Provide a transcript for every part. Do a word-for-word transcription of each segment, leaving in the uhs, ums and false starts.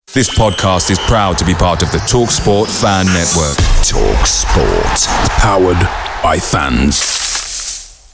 This podcast is proud to be part of the TalkSport Fan Network. TalkSport. Powered by fans.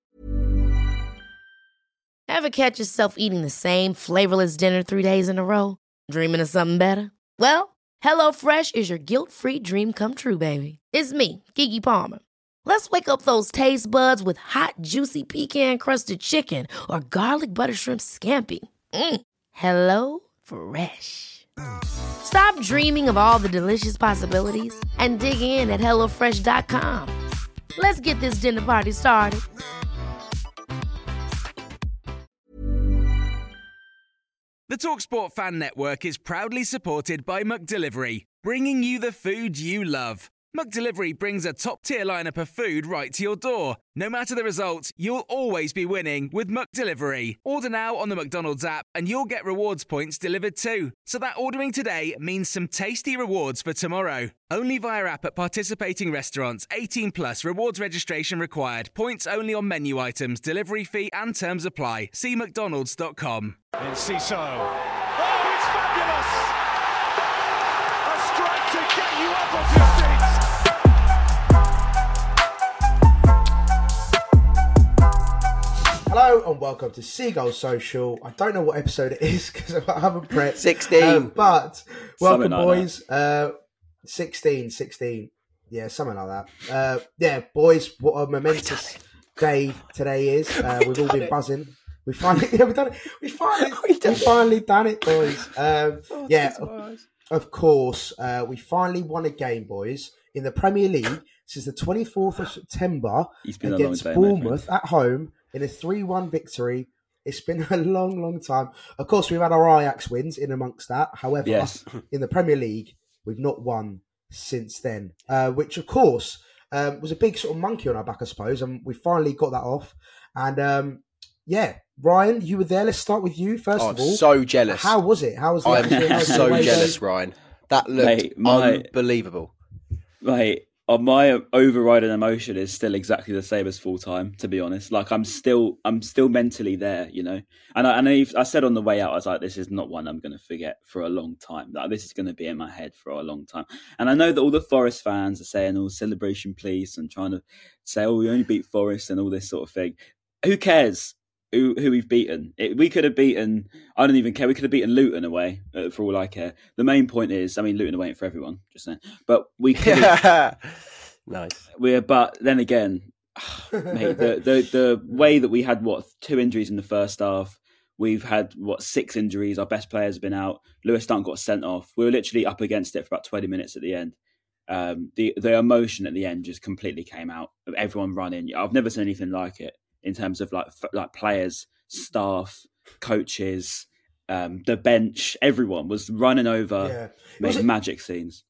Ever catch yourself eating the same flavorless dinner three days in a row? Dreaming of something better? Well, HelloFresh is your guilt-free dream come true, baby. It's me, Keke Palmer. Let's wake up those taste buds with hot, juicy pecan-crusted chicken or garlic butter shrimp scampi. Mm. Hello Fresh. Stop dreaming of all the delicious possibilities and dig in at hello fresh dot com. Let's get this dinner party started. The TalkSport Fan Network is proudly supported by McDelivery, bringing you the food you love. McDelivery brings a top-tier lineup of food right to your door. No matter the result, you'll always be winning with McDelivery. Order now on the McDonald's app and you'll get rewards points delivered too. So that ordering today means some tasty rewards for tomorrow. Only via app at participating restaurants. eighteen plus rewards registration required. Points only on menu items. Delivery fee and terms apply. See mcdonalds dot com. In Ciso. Oh, it's fabulous! A strike to get you up off your seats. Hello and welcome to Seagull Social. I don't know what episode it is because I haven't prepped. sixteen. Um, but welcome, like boys. Uh, sixteen, sixteen. Yeah, something like that. Uh, yeah, boys, what a momentous day today is. Uh, we've all been it. buzzing. We finally, yeah, we've done it. We finally, we we finally done it, boys. Um, Oh, yeah, of, of course. Uh, we finally won a game, boys, in the Premier League since the twenty-fourth of September been a long against day, my Bournemouth at home in a three one victory. It's been a long, long time. Of course, we've had our Ajax wins in amongst that. However, Yes. in the Premier League, we've not won since then, uh, which, of course, um, was a big sort of monkey on our back, I suppose. And we finally got that off. And, um, yeah, Ryan, you were there. Let's start with you, first Oh, of all. so jealous. How was it? How was the I'm atmosphere? How was the so away jealous, day? Ryan. That looked Mate, my- unbelievable. Mate, uh, my overriding emotion is still exactly the same as full time. To be honest, like I'm still, I'm still mentally there, you know. And I, and I, I said on the way out, I was like, "This is not one I'm going to forget for a long time. Like this is going to be in my head for a long time." And I know that all the Forest fans are saying, "Oh, celebration, please," and trying to say, "Oh, we only beat Forest" and all this sort of thing. Who cares? Who, who we've beaten. It, we could have beaten, I don't even care, we could have beaten Luton away, uh, for all I care. The main point is, I mean, Luton away ain't for everyone, just saying. But we could have, Nice. we're, but then again, mate, the, the, the way that we had, what, two injuries in the first half, we've had, what, six injuries, our best players have been out, Lewis Dunk got sent off, we were literally up against it for about twenty minutes at the end. Um, the, the emotion at the end just completely came out, of everyone running. I've never seen anything like it. In terms of like f- like players, staff, coaches, um, the bench, everyone was running over, Yeah. making Was it- magic scenes.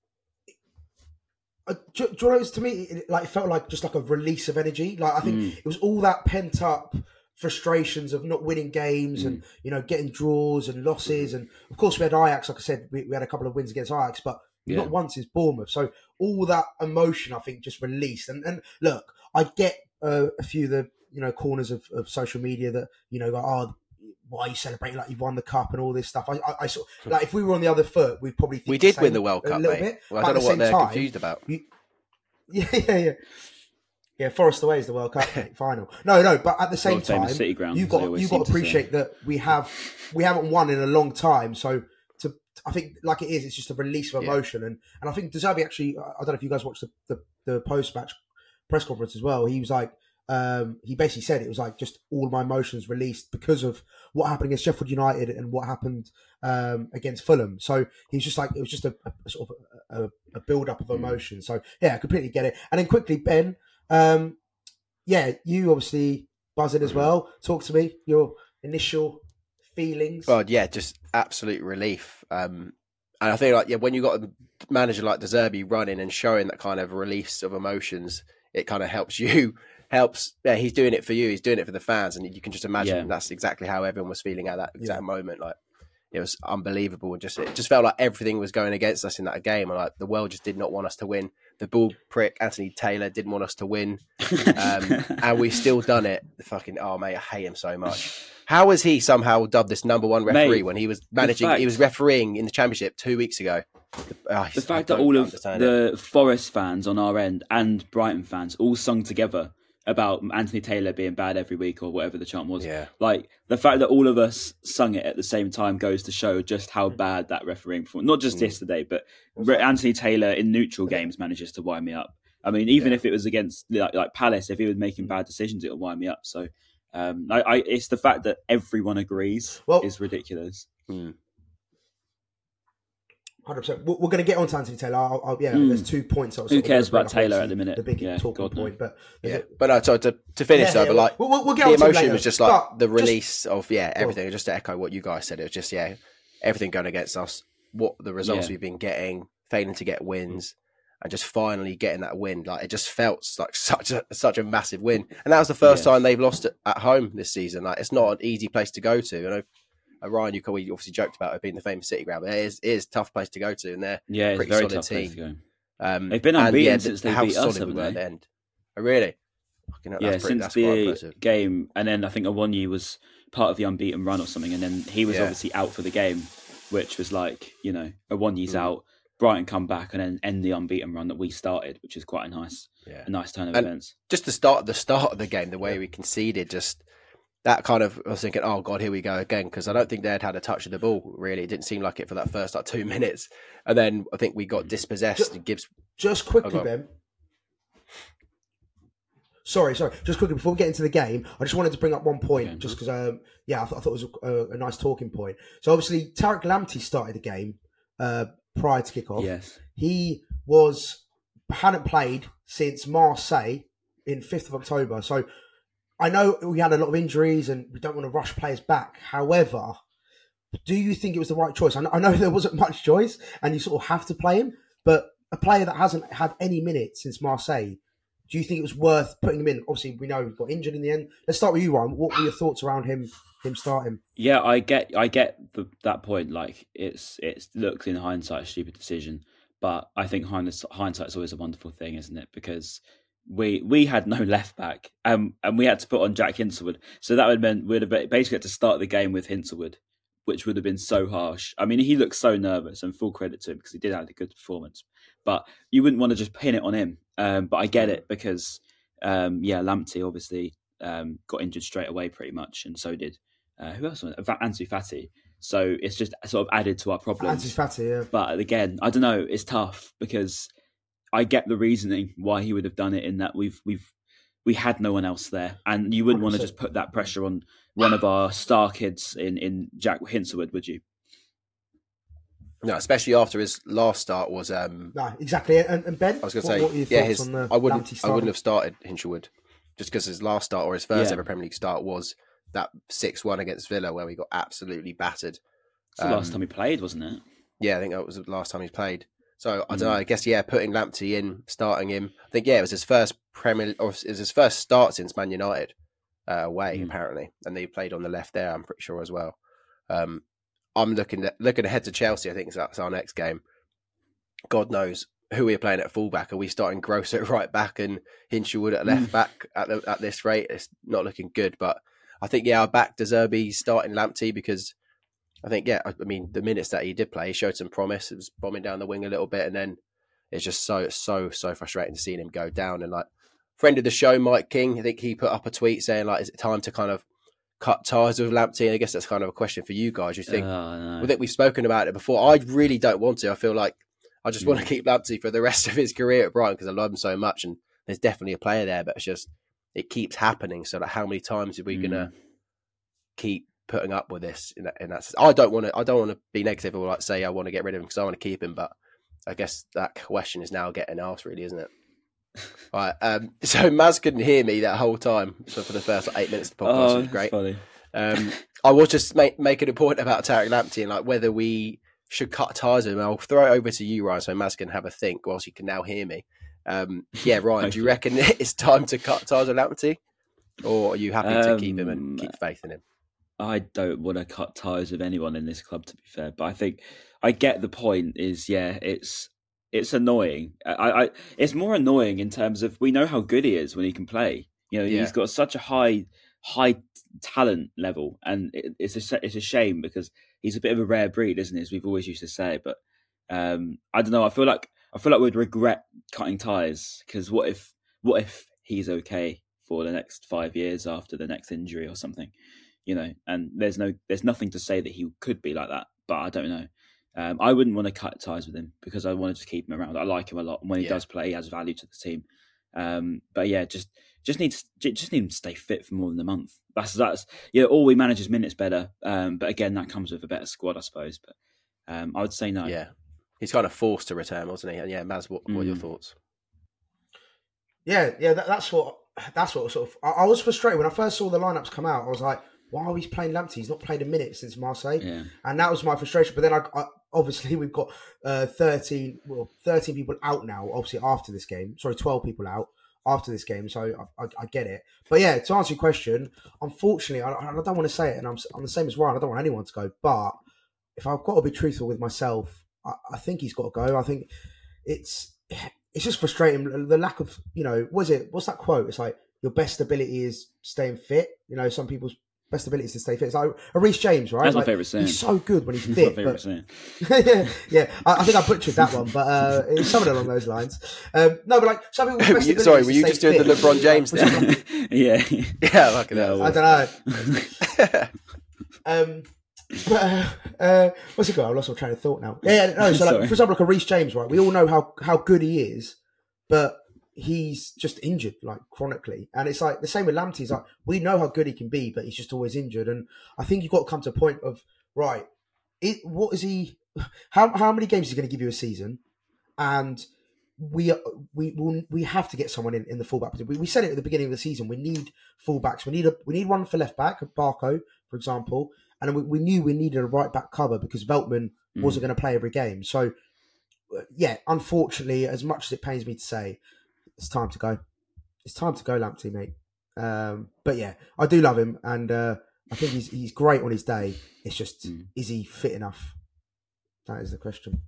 Uh, do, do you know what it was to me? It, like, it felt like just like a release of energy. Like I think Mm. it was all that pent up frustrations of not winning games Mm. and you know getting draws and losses. And of course, we had Ajax. Like I said, we, we had a couple of wins against Ajax, but Yeah. not once is Bournemouth. So all that emotion, I think, just released. And and look, I get uh, a few of the you know corners of, of social media that you know go, oh, why are you celebrating like you've won the cup and all this stuff? I, I, I sort of, like if we were on the other foot, we'd probably think We the did same win the World a Cup, little mate. bit. Well, But I at don't know the what same they're time, confused about. you- yeah, yeah, yeah. Yeah, Forest away is the World Cup mate, final. No, no, but at the same World famous time, City ground, you as they got always you got seem to to say. appreciate that we have we haven't won in a long time. So to I think like it is, it's just a release of Yeah. emotion, and and I think De Zerbi actually. I don't know if you guys watched the the, the post match press conference as well. He was like. Um, he basically said it was like just all my emotions released because of what happened against Sheffield United and what happened um, against Fulham. So he was just like, it was just a, a sort of a, a build up of emotion. So yeah, I completely get it. And then quickly, Ben, um, yeah, you obviously buzzing as well. Talk to me, your initial feelings. God, yeah, just absolute relief. Um, and I think like yeah, when you got a manager like De Zerbi running and showing that kind of release of emotions, it kind of helps you. Helps, yeah. He's doing it for you. He's doing it for the fans, and you can just imagine Yeah. that's exactly how everyone was feeling at that exact Yeah. moment. Like it was unbelievable, and just it just felt like everything was going against us in that game, and like the world just did not want us to win. The bull prick Anthony Taylor didn't want us to win, um, and we still done it. The fucking oh mate, I hate him so much. How was he somehow dubbed this number one referee Mate, when he was managing? fact, he was refereeing in the Championship two weeks ago. Oh, the fact that all of the it. Forest fans on our end and Brighton fans all sung together about Anthony Taylor being bad every week or whatever the chant was. Yeah. Like the fact that all of us sung it at the same time goes to show just how bad that refereeing performance. Not just mm. yesterday, but Anthony Taylor in neutral games manages to wind me up. I mean, even yeah. if it was against like, like Palace, if he was making bad decisions, it'll wind me up. So. Um, I, I, it's the fact that everyone agrees well, is ridiculous. Mm. one hundred percent. We're, we're going to get on to Anthony Taylor. I'll, I'll, yeah, mm. there's two points. I was Who cares about Taylor at the minute? The big yeah, talking God, point, no. but yeah. But no, so to, to finish yeah, though, yeah, but like we'll, we'll, we'll get the on to emotion was just like but the release just, of yeah everything. Just to echo what you guys said, it was just yeah everything going against us. What the results yeah. we've been getting, failing to get wins. And just finally getting that win, like it just felt like such a such a massive win, and that was the first yes. time they've lost it at home this season. Like it's not an easy place to go to. You know, uh, Ryan, you obviously joked about it being the famous City ground, but it is, it is a tough place to go to, and they're yeah, it's pretty very solid tough team. Place to go. Um, They've been unbeaten yeah, since the, they how beat solid us, haven't we were they? at the end. Oh, really? Fucking, yeah, that's pretty, since that's the game, and then I think Awoniyi was part of the unbeaten run or something, and then he was yeah. obviously out for the game, which was like you know Awoniyi's mm. out. Brighton come back and then end the unbeaten run that we started, which is quite a nice, yeah. a nice turn of and events. Just the start, the start of the game, the way yeah. we conceded, just that kind of. I was thinking, oh god, here we go again, because I don't think they'd had a touch of the ball. Really, it didn't seem like it for that first like two minutes, and then I think we got dispossessed. Just, and Gibbs, just quickly, oh, Ben. Sorry, sorry. Just quickly before we get into the game, I just wanted to bring up one point, okay. just because, um, yeah, I, th- I thought it was a, a nice talking point. So obviously, Tariq Lamptey started the game. Uh, prior to kickoff. Yes. He was hadn't played since Marseille in fifth of October. So I know we had a lot of injuries and we don't want to rush players back. However, do you think it was the right choice? I know, I know there wasn't much choice and you sort of have to play him, but a player that hasn't had any minutes since Marseille, do you think it was worth putting him in? Obviously, we know he got injured in the end. Let's start with you, Ryan. What were your thoughts around him him starting? Yeah, I get I get the, that point. Like it's it looks in hindsight a stupid decision, but I think hindsight is always a wonderful thing, isn't it? Because we we had no left back, um, and we had to put on Jack Hinselwood, so that would have meant we'd have basically had to start the game with Hinselwood, which would have been so harsh. I mean, he looked so nervous, and full credit to him because he did have a good performance. But you wouldn't want to just pin it on him. Um, but I get it because um, yeah, Lamptey obviously um, got injured straight away, pretty much, and so did. Uh, who else was it? Ansu Fati. So it's just sort of added to our problems. Ansu Fati, yeah. But again, I don't know. It's tough because I get the reasoning why he would have done it. In that we've we've we had no one else there, and you wouldn't one hundred percent want to just put that pressure on one of our star kids in in Jack Hinselwood, would you? No, especially after his last start was. Um, no, exactly. And, and Ben, I was going to what, say, what are your yeah, thoughts his, on the I wouldn't, Lamptey I wouldn't have started Hinselwood just because his last start or his first yeah. ever Premier League start was that six one against Villa where we got absolutely battered. It's the um, last time he played, wasn't it? Yeah, I think that was the last time he played. So I don't mm. know. I guess yeah, putting Lamptey in, starting him. I think yeah, it was his first Premier, or it was his first start since Man United uh, away mm. apparently, and he played on the left there. I'm pretty sure as well. Um, I'm looking at, looking ahead to Chelsea. I think that's our next game. God knows who we're playing at fullback. Are we starting Gross at right back and Hinchwood at left mm. back at the, at this rate? It's not looking good. But I think yeah, I backed De Zerbi starting Lamptey because I think yeah, I mean the minutes that he did play, he showed some promise. It was bombing down the wing a little bit, and then it's just so so so frustrating to see him go down. And like friend of the show, Mike King, I think he put up a tweet saying like, is it time to kind of cut ties with Lamptey? And I guess that's kind of a question for you guys. You think? Oh, no. I think we've spoken about it before. I really don't want to. I feel like I just mm. want to keep Lamptey for the rest of his career at Brighton because I love him so much, and there's definitely a player there. But it's just it keeps happening. So like, how many times are we mm. gonna keep putting up with this? In that, in that sense? I don't want to. I don't want to be negative or like say I want to get rid of him because I want to keep him. But I guess that question is now getting asked, really, isn't it? Right. Um, so Maz couldn't hear me that whole time. So for the first like, eight minutes of the podcast, oh, it was great. Funny. Um, I was just make, making a point about Tariq Lamptey and like whether we should cut ties with him. I'll throw it over to you, Ryan, so Maz can have a think whilst you can now hear me. Um, yeah, Ryan, do you reckon it's time to cut ties with Lamptey, or are you happy to um, keep him and keep faith in him? I don't want to cut ties with anyone in this club, to be fair, but I think I get the point. Is yeah, it's it's annoying. I, I it's more annoying in terms of we know how good he is when he can play. You know, yeah. he's got such a high high talent level, and it, it's a it's a shame because he's a bit of a rare breed, isn't he? As we've always used to say, but um, I don't know. I feel like I feel like we'd regret cutting ties because what if what if he's okay for the next five years after the next injury or something, you know? And there's no there's nothing to say that he could be like that, but I don't know. Um, I wouldn't want to cut ties with him because I wanted to keep him around. I like him a lot, and when he yeah. does play, he has value to the team. Um, but yeah, just just needs just need him to stay fit for more than a month. That's that's yeah. All we manage is minutes better. Um, but again, that comes with a better squad, I suppose. But um, I would say no. Yeah, he's kind of forced to return, wasn't he? And yeah, Maz, what, what are your thoughts? Yeah, yeah, that, that's what that's what sort of. I, I was frustrated when I first saw the lineups come out. I was like, why are we playing Lamptey? He's not played a minute since Marseille, yeah. and that was my frustration. But then I, I obviously we've got uh, thirteen, well, thirteen people out now. Obviously after this game, sorry, twelve people out after this game. So I, I, I get it. But yeah, to answer your question, unfortunately, I, I don't want to say it, and I'm I'm the same as Ryan. I don't want anyone to go. But if I've got to be truthful with myself, I, I think he's got to go. I think it's it's just frustrating the lack of, you know, what is it? What's that quote? It's like your best ability is staying fit. You know, some people's best ability is to stay fit. It's like a Reece James, right? That's like, my favourite saying. He's so good when he's That's fit. my favourite but... saying. yeah, yeah. I, I think I butchered that one, but uh, it's something along those lines. Um, no, but like some people's best ability Sorry, is were to you stay just doing fit. the LeBron James like, thing? yeah, yeah, like that. I don't know. um, but uh, uh, what's it called? I lost my train of thought now. Yeah, yeah no. So, like, for example, like a Reece James, right? We all know how how good he is, but he's just injured, like chronically. And it's like the same with Lamptey. It's like we know how good he can be, but he's just always injured. And I think you've got to come to a point of right. It, what is he? How how many games is he going to give you a season? And we we will we have to get someone in, in the fullback position. We, we said it at the beginning of the season. We need fullbacks. We need a we need one for left back, Barco, for example. And then we, we knew we needed a right back cover because Veltman mm. wasn't going to play every game. So yeah, unfortunately, as much as it pains me to say, it's time to go. It's time to go, Lamptey, mate. Um, but yeah, I do love him, and uh, I think he's he's great on his day. It's just, mm. is he fit enough? That is the question.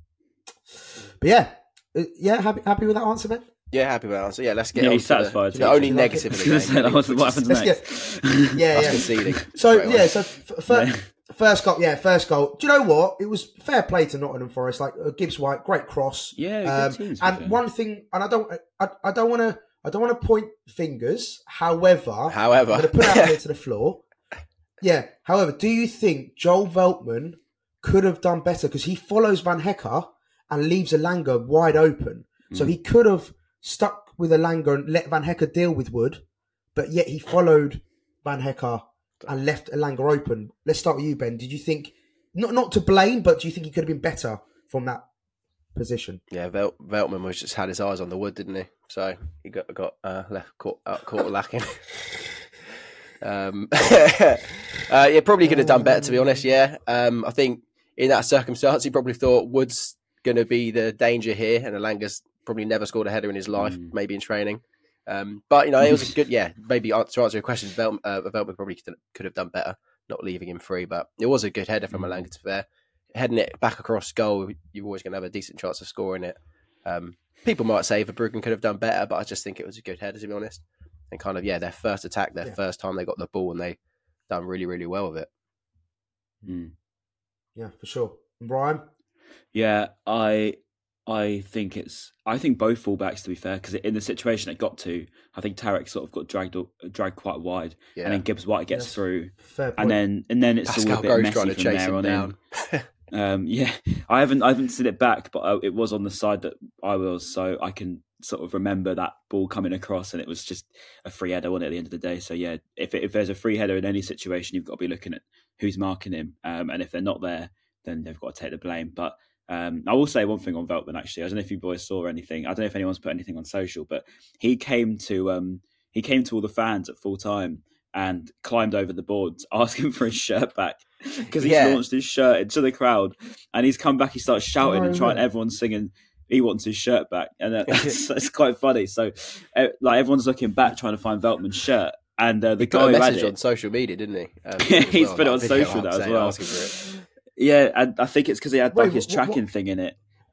But yeah, yeah, happy happy with that answer, Ben? Yeah, happy with that answer. Yeah, let's get yeah, on he's to satisfied. the, the only negative of the game. Say, what happens next? Get, yeah, yeah. Conceding. So yeah, so f- f- yeah. First goal, yeah, first goal. Do you know what? It was fair play to Nottingham Forest. Like uh, Gibbs White, great cross. Yeah, um, good teams, and one thing, and I don't, I, I don't want to, I don't want to point fingers. However, however, I'm going to put it out here to the floor. Yeah. However, do you think Joel Veltman could have done better because he follows Van Hecke and leaves Elanga wide open? Mm. So he could have stuck with Elanga and let Van Hecke deal with Wood, but yet he followed Van Hecke and left Elanga open. Let's start with you, Ben. Did you think, not not to blame, but do you think he could have been better from that position? Yeah, Vel- Veltman was just had his eyes on the wood, didn't he? So he got got uh, left caught uh, caught lacking. um, uh, yeah, probably could have done better, to be honest. Yeah, um, I think in that circumstance, he probably thought Wood's going to be the danger here, and Elanga's probably never scored a header in his life, mm. maybe in training. Um, but, you know, it was a good, yeah, maybe to answer your question, Veltman, uh, Veltman probably could, could have done better, not leaving him free, but it was a good header from Elanga, to be fair. Heading it back across goal, you're always going to have a decent chance of scoring it. Um, people might say Verbruggen could have done better, but I just think it was a good header, to be honest. And kind of, yeah, their first attack, their yeah. first time they got the ball, and they done really, really well with it. Mm. Yeah, for sure. And Brian? Yeah, I... I think it's. I think both fullbacks, to be fair, because in the situation it got to, I think Tarek sort of got dragged dragged quite wide, yeah. and then Gibbs White gets yes. through, and then and then it's Pascal all a bit Gross messy trying to from chase there him on down. in. um, yeah, I haven't I haven't seen it back, but I, it was on the side that I was, so I can sort of remember that ball coming across, and it was just a free header, wasn't it, at the end of the day? So yeah, if if there's a free header in any situation, you've got to be looking at who's marking him, um, and if they're not there, then they've got to take the blame, but. Um, I will say one thing on Veltman, actually. I don't know if you boys saw anything. I don't know if anyone's put anything on social, but he came to um, he came to all the fans at full time and climbed over the boards asking for his shirt back because he's yeah. launched his shirt into the crowd, and he's come back. He starts shouting oh, and trying. Right. Everyone's singing. He wants his shirt back, and that's, that's quite funny. So, uh, like everyone's looking back trying to find Veltman's shirt, and uh, the he guy put a who message had it, on social media, didn't he? Um, he's well, put it on video social now as saying, well. Asking for it. Yeah, and I think it's because he had like Wait, his what, tracking what? thing in it.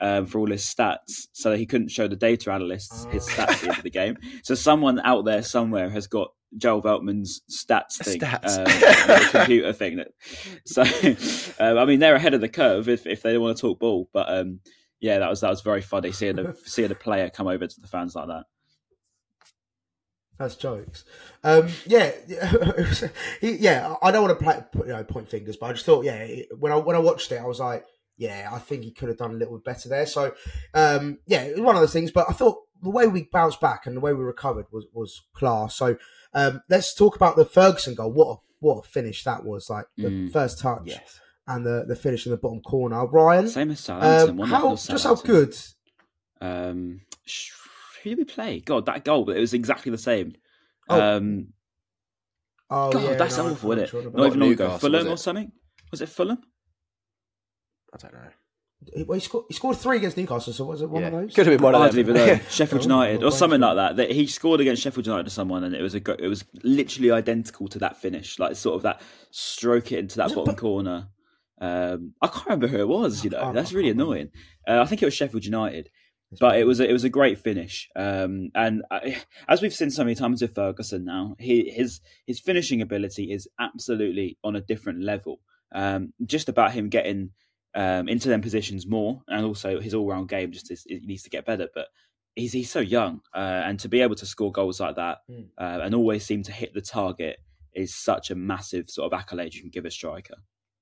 um, for all his stats, so he couldn't show the data analysts his stats at the end of the game. So someone out there somewhere has got Joel Veltman's stats thing, Stats. um, the computer thing. That, so, um, I mean, they're ahead of the curve if, if they want to talk ball. But um, yeah, that was that was very funny seeing a seeing a player come over to the fans like that. That's jokes. Um, yeah, yeah. I don't want to play, you know, point fingers, but I just thought, yeah, when I when I watched it, I was like, yeah, I think he could have done a little bit better there. So, um, yeah, it was one of those things. But I thought the way we bounced back and the way we recovered was was class. So, um, let's talk about the Ferguson goal. What a, what a finish that was! Like the Mm. first touch Yes. and the, the finish in the bottom corner. Ryan, Same as Southampton. um, wasn't it? how Not just how Southampton. good? Um, sh- who did we play? God, that goal! It was exactly the same. Oh, um, oh God, yeah, that's no, awful, I'm isn't it? sure about Not that. even long ago. Newcastle, Fulham was or it? something? Was it Fulham? I don't know. He, well, he, scored, he scored three against Newcastle, so was it one Yeah. of those? Could have been one I of don't them. even know. Sheffield Oh, United well, or something thanks, like that. That he scored against Sheffield United to someone, and it was a go- it was literally identical to that finish, like sort of that stroke it into that Was it bottom Pe- corner. Um, I can't remember who it was. You know, I- that's I really can't remember. annoying. Uh, I think it was Sheffield United. But it was a, it was a great finish, um, and I, as we've seen so many times with Ferguson now, he, his his finishing ability is absolutely on a different level. Um, just about him getting um, into them positions more, and also his all round game just is, it needs to get better. But he's he's so young, uh, and to be able to score goals like that Mm. uh, and always seem to hit the target is such a massive sort of accolade you can give a striker.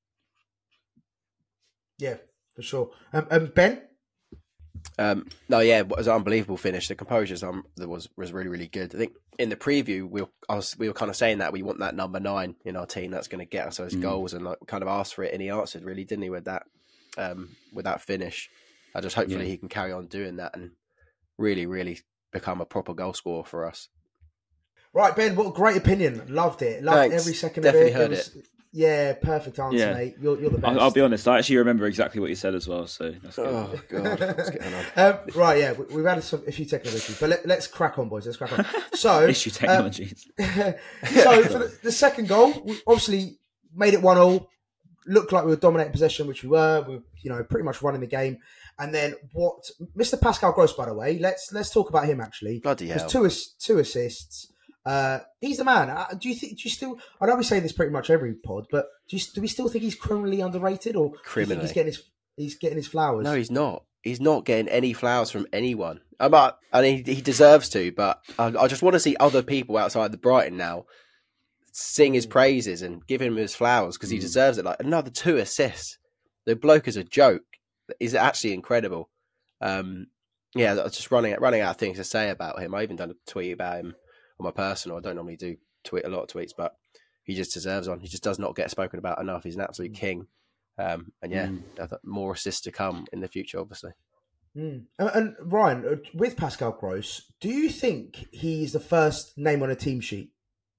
Yeah, for sure. Um, um, Ben? Um, no, yeah, it was an unbelievable finish. The composure um, was was really, really good. I think in the preview, we were, I was, we were kind of saying that we want that number nine in our team that's going to get us those Mm. goals, and like kind of asked for it, and he answered really, didn't he, with that um, with that finish. I just hopefully Yeah. he can carry on doing that and really, really become a proper goal scorer for us. Right, Ben, what a great opinion. Loved it. Loved Thanks. every second Definitely of it. heard was, Yeah, perfect answer, Yeah. mate. You're, you're the best. I'll, I'll be honest, I actually remember exactly what you said as well. So that's good. Oh god, what's going on? um, right, yeah, we, we've had some, a few technical issues, but let, let's crack on, boys. Let's crack on. So, Issue technologies. Um, so for the, the second goal, we obviously made it one all. Looked like we were dominating possession, which we were. We were, you know, pretty much running the game. And then what? Mister Pascal Gross, by the way. Let's let's talk about him actually. Bloody hell. There's two ass- two assists. Uh, he's the man. Uh, do you think? Do you still? I know we say this pretty much every pod, but do you, do we still think he's criminally underrated, or do you think Criminally. he's getting his he's getting his flowers? No, he's not. He's not getting any flowers from anyone. I'm not, and he, he deserves to, but I, I just want to see other people outside the Brighton now sing his praises and give him his flowers because he Mm. deserves it. Like another two assists. The bloke is a joke. He's actually incredible. Um, yeah, I was just running running out of things to say about him. I even done a tweet about him on my personal. I don't normally do tweet a lot of tweets, but he just deserves one. He just does not get spoken about enough. He's an absolute king. Um, and yeah, Mm. I thought more assists to come in the future, obviously. Mm. And, and Ryan, uh, with Pascal Gross, do you think he's the first name on a team sheet?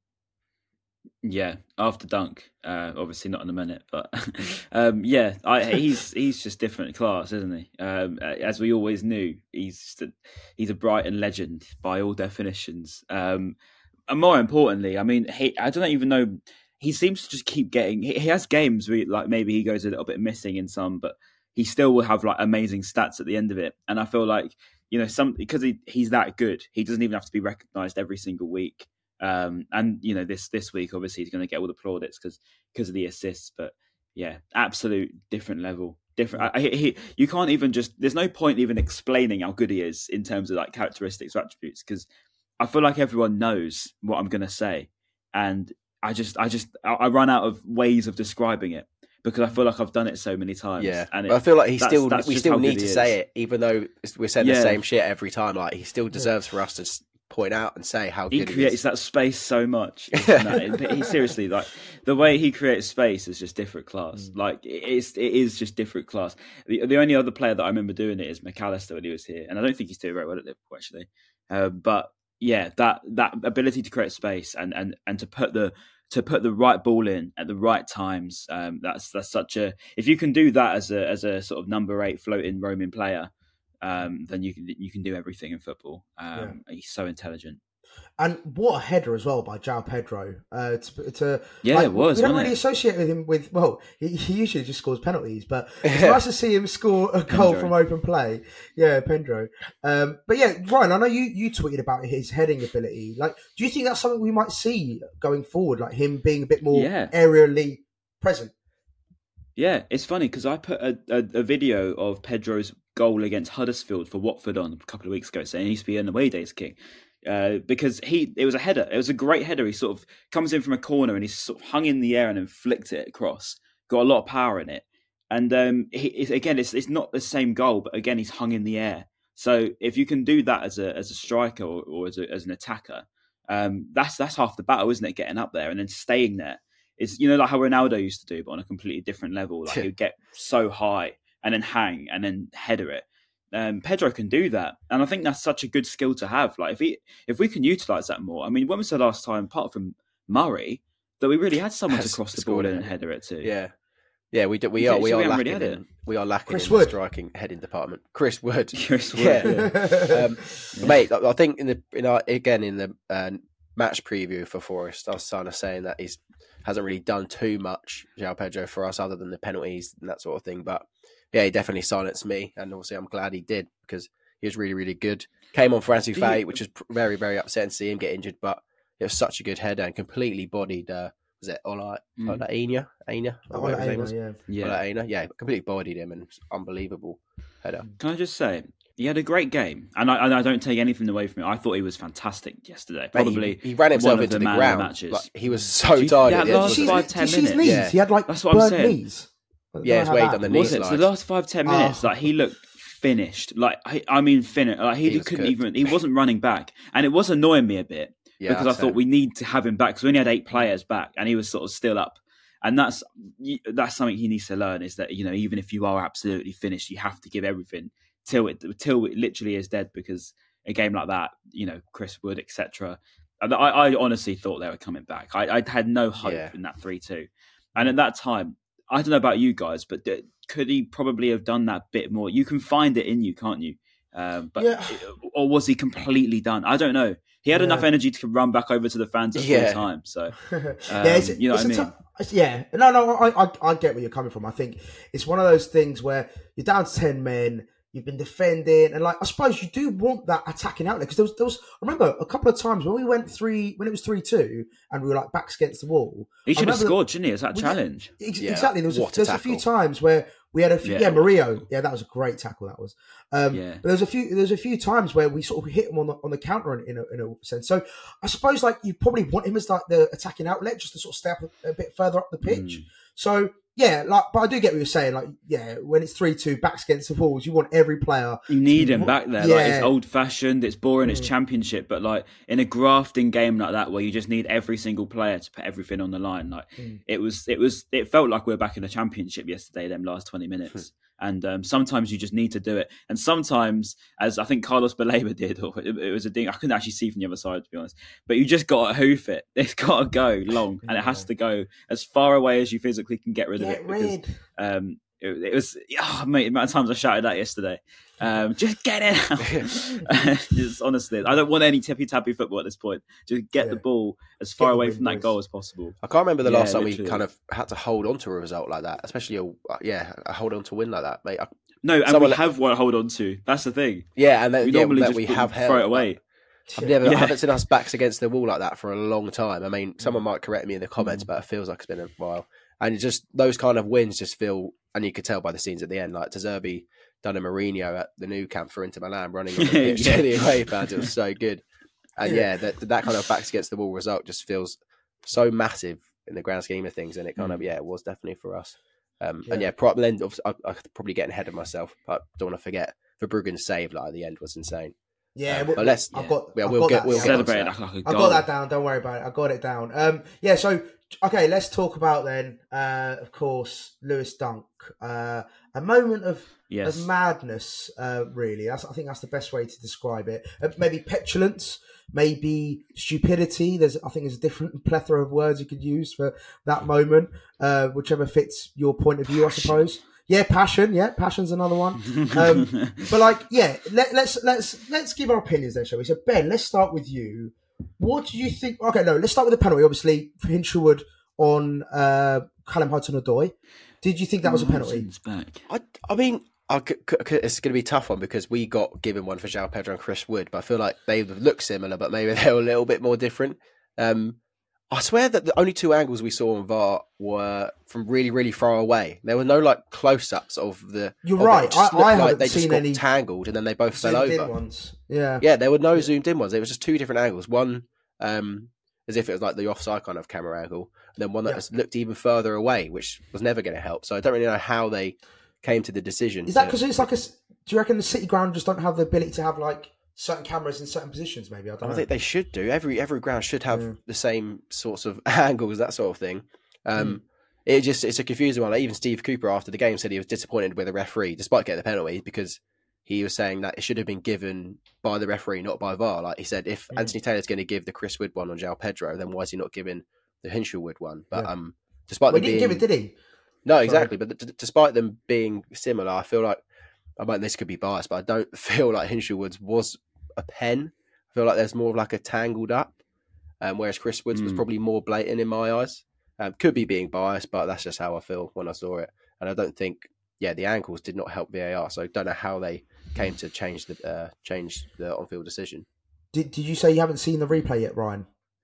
Yeah, after Dunk, uh, obviously not in a minute, but um, yeah, I, he's he's just different class, isn't he? Um, as we always knew, he's just a, he's a Brighton legend by all definitions. Um, and more importantly, I mean, he, I don't even know. He seems to just keep getting. He, he has games where like maybe he goes a little bit missing in some, but he still will have like amazing stats at the end of it. And I feel like you know some because he, he's that good, he doesn't even have to be recognised every single week. Um, and you know this this week obviously he's going to get all the plaudits because because of the assists, but yeah, absolute different level. Different. I, he, you can't even just. There's no point even explaining how good he is in terms of like characteristics or attributes because I feel like everyone knows what I'm going to say, and I just I just I run out of ways of describing it because I feel like I've done it so many times. Yeah, and but I feel like he that's- still that's we just still how need good to he say is. it, even though we're saying Yeah. the same shit every time. Like he still deserves for us to s- point out and say how He good he creates is. that space so much. No, but he seriously like the way he creates space is just different class. Like it is, it is just different class. The, the only other player that I remember doing it is McAllister when he was here, and I don't think he's doing very well at Liverpool actually. Uh, but yeah, that that ability to create space and and and to put the to put the right ball in at the right times. Um, that's that's such a if you can do that as a as a sort of number eight floating roaming player. Um, then you can you can do everything in football. Um, He's so intelligent. And what a header as well by João Pedro. Uh, to, to yeah, like, it was. We don't wasn't really it? associate with him with well, he, he usually just scores penalties, but it's nice to see him score a goal Pendro. from open play. Yeah, Pendro. Um, but yeah, Ryan, I know you you tweeted about his heading ability. Like, do you think that's something we might see going forward? Like him being a bit more Yeah. aerially present. Yeah, it's funny because I put a, a, a video of Pedro's goal against Huddersfield for Watford on a couple of weeks ago, saying he used to be an away days king. Uh, because he, it was a header. It was a great header. He sort of comes in from a corner and he's sort of hung in the air and then flicked it across. Got a lot of power in it. And um, he, it's, again, it's it's not the same goal, but again, he's hung in the air. So if you can do that as a as a striker or, or as a, as an attacker, um, that's that's half the battle, isn't it? Getting up there and then staying there. It's, you know, like how Ronaldo used to do, but on a completely different level. Like he'd get so high and then hang and then header it. Um, Pedro can do that, and I think that's such a good skill to have. Like if he, if we can utilize that more. I mean, when was the last time, apart from Murray, that we really had someone to cross the ball in and header it to? Yeah, yeah, we do. We Yeah, are. We so are we haven't lacking. really had in, we are lacking Chris in Wood. the striking heading department. Chris Wood. Chris Wood, yeah, um, mate. I I think in the in our again in the uh, match preview for Forest, I was kind of saying that he's hasn't really done too much, João Pedro, for us other than the penalties and that sort of thing. But yeah, he definitely silenced me, and obviously I'm glad he did because he was really, really good. Came on for Ansu Fati, which was very, very upsetting to see him get injured, but it was such a good header and completely bodied, uh, was it Ola, Mm. Ola Aina? Aina? Or Oh, whatever his name Aina, was. yeah. Yeah. Ola Aina? Yeah, completely bodied him and unbelievable header. Can I just say, he had a great game, and I, and I don't take anything away from it. I thought he was fantastic yesterday. Mate, Probably he, he ran himself one of into the the man of ground. the matches. Like, he was so Do you- tired. that at the end last of Did you the- five, see- ten did you see his minutes? knees? Yeah. He had like That's what I'm burnt saying. knees. I don't Yeah, know it's how where he that- done the knee Was it? So slides. the last five, ten minutes, Oh. like he looked finished. Like I, I mean, finished. Like he, He he was couldn't cooked. even. He wasn't running back, and it was annoying me a bit Yeah, because I same. thought we need to have him back because we only had eight players back, and he was sort of still up. And that's that's something he needs to learn is that, you know, even if you are absolutely finished, you have to give everything till it till it literally is dead. Because a game like that, you know, Chris Wood, et cetera. I, I honestly thought they were coming back. I, I had no hope Yeah. in that three two, and at that time, I don't know about you guys, but th- could he probably have done that bit more? You can find it in you, can't you? Um, but Yeah. or was he completely done? I don't know. He had Yeah. enough energy to run back over to the fans at Yeah. full time. So um, yeah, it's, you know it's what I a mean? tough- it's- yeah, no, no, I, I, I get where you're coming from. I think it's one of those things where you're down to ten men, you've been defending, and like I suppose you do want that attacking outlet because there was, there was. I remember a couple of times when we went three, when it was three two, and we were like backs against the wall. He I should have remember- scored, shouldn't he? It's that we- challenge. Ex- Yeah, Exactly. There was, a, what a there's a few tackle. times where we had a few. Yeah. Yeah, Murillo. Yeah, that was a great tackle. That was. Um, Yeah. But there's a few. There's a few times where we sort of hit him on the on the counter in, in, a, in a sense. So I suppose like you probably want him as like the attacking outlet, just to sort of step a, a bit further up the pitch. Mm. So yeah, like, but I do get what you're saying. Like, yeah, when it's three two backs against the walls, you want every player. You need to- him back there. Yeah. Like it's old fashioned, it's boring, it's Mm. championship. But like in a grafting game like that, where you just need every single player to put everything on the line, like Mm. it was, it was, it felt like we were back in the championship yesterday. Them last twenty minutes. And um, sometimes you just need to do it. And sometimes, as I think Carlos Baleba did, or it, it was a ding, I couldn't actually see from the other side, to be honest. But you just got to hoof it. It's got to go long, and it has to go as far away as you physically can get rid of Get it. Because rid. um, it, it was, oh, mate, the amount of times I shouted that yesterday. Um, just get it out. Just honestly, I don't want any tippy tappy football at this point. Just get Yeah. the ball as far Get the away win, from that boys. goal as possible. I can't remember the Yeah, last time literally. we kind of had to hold on to a result like that, especially a yeah, a hold on to win like that, mate. I, No, and Someone we let- have one to hold on to. That's the thing. yeah, and that, We yeah, normally that just we put- have throw held, it away. I've never, I Yeah. haven't seen us backs against the wall like that for a long time. I mean, Mm. someone might correct me in the comments, but it feels like it's been a while. And it just those kind of wins just feel, and you could tell by the scenes at the end, like De Zerbi done a Mourinho at the new camp for Inter Milan, running on the pitch Yeah. to the away fans. It was so good. And Yeah. yeah, that that kind of backs against the wall result just feels so massive in the grand scheme of things. And it kind of, yeah, it was definitely for us. Um, And Yeah. yeah, pro- then obviously, I, I could probably getting ahead of myself, but don't want to forget Verbruggen's save like at the end was insane. Yeah, Um, well, but let's- I've yeah. got. Yeah, I've we'll got get- that we'll down. get on to Celebrate that. like, like a I goal. got that down. Don't worry about it. I got it down. Um, yeah. So okay, let's talk about then. Uh, of course, Lewis Dunk. Uh, a moment of, Yes. of madness. Uh, really, that's, I think that's the best way to describe it. Uh, maybe petulance, maybe stupidity. There's, I think, there's a different plethora of words you could use for that moment, uh, whichever fits your point of view, I suppose. Yeah, passion. Yeah, passion's another one. Um, but like, yeah, let, let's let's let's give our opinions then, shall we? So Ben, let's start with you. what do you think? Okay, no, let's start with the penalty. Obviously, for Hinshelwood on uh, Callum Hudson-Odoi. Did you think that was a penalty? Back. I, I mean, I c- c- it's going to be a tough one because we got given one for João Pedro and Chris Wood, but I feel like they look similar, but maybe they're a little bit more different. Um, I swear that the only two angles we saw on V A R were from really, really far away. There were no like close-ups of the. You're of right. It. It just I, looked I like haven't they just seen got any tangled and then they both fell zoomed in over. ones. Yeah, yeah, there were no yeah. zoomed in ones. It was just two different angles. One, um, as if it was like the offside kind of camera angle, and then one that Yeah. was, looked even further away, which was never going to help. So I don't really know how they came to the decision. Is that to- because it's like a? Do you reckon the City ground just don't have the ability to have like certain cameras in certain positions? Maybe I don't I know. think they should do. Every every ground should have Yeah. the same sorts of angles, that sort of thing. Um, Mm. It just it's a confusing one. Like even Steve Cooper after the game said he was disappointed with the referee, despite getting the penalty, because he was saying that it should have been given by the referee, not by V A R. Like he said, if Mm. Anthony Taylor's going to give the Chris Wood one on João Pedro, then why is he not giving the Hinshelwood one? But Yeah. um, despite Well, he them didn't being give it, did he? no, Sorry. exactly. But d- despite them being similar, I feel like I mean this could be biased, but I don't feel like Hinshelwood's was a pen. I feel like there's more of like a tangled up, um, whereas Chris Wood's was Mm. probably more blatant in my eyes. Um, could be being biased, but that's just how I feel when I saw it. And I don't think, yeah, the ankles did not help V A R, so I don't know how they came to change the uh, change the on-field decision. Did Did you say you haven't seen the replay yet, Ryan?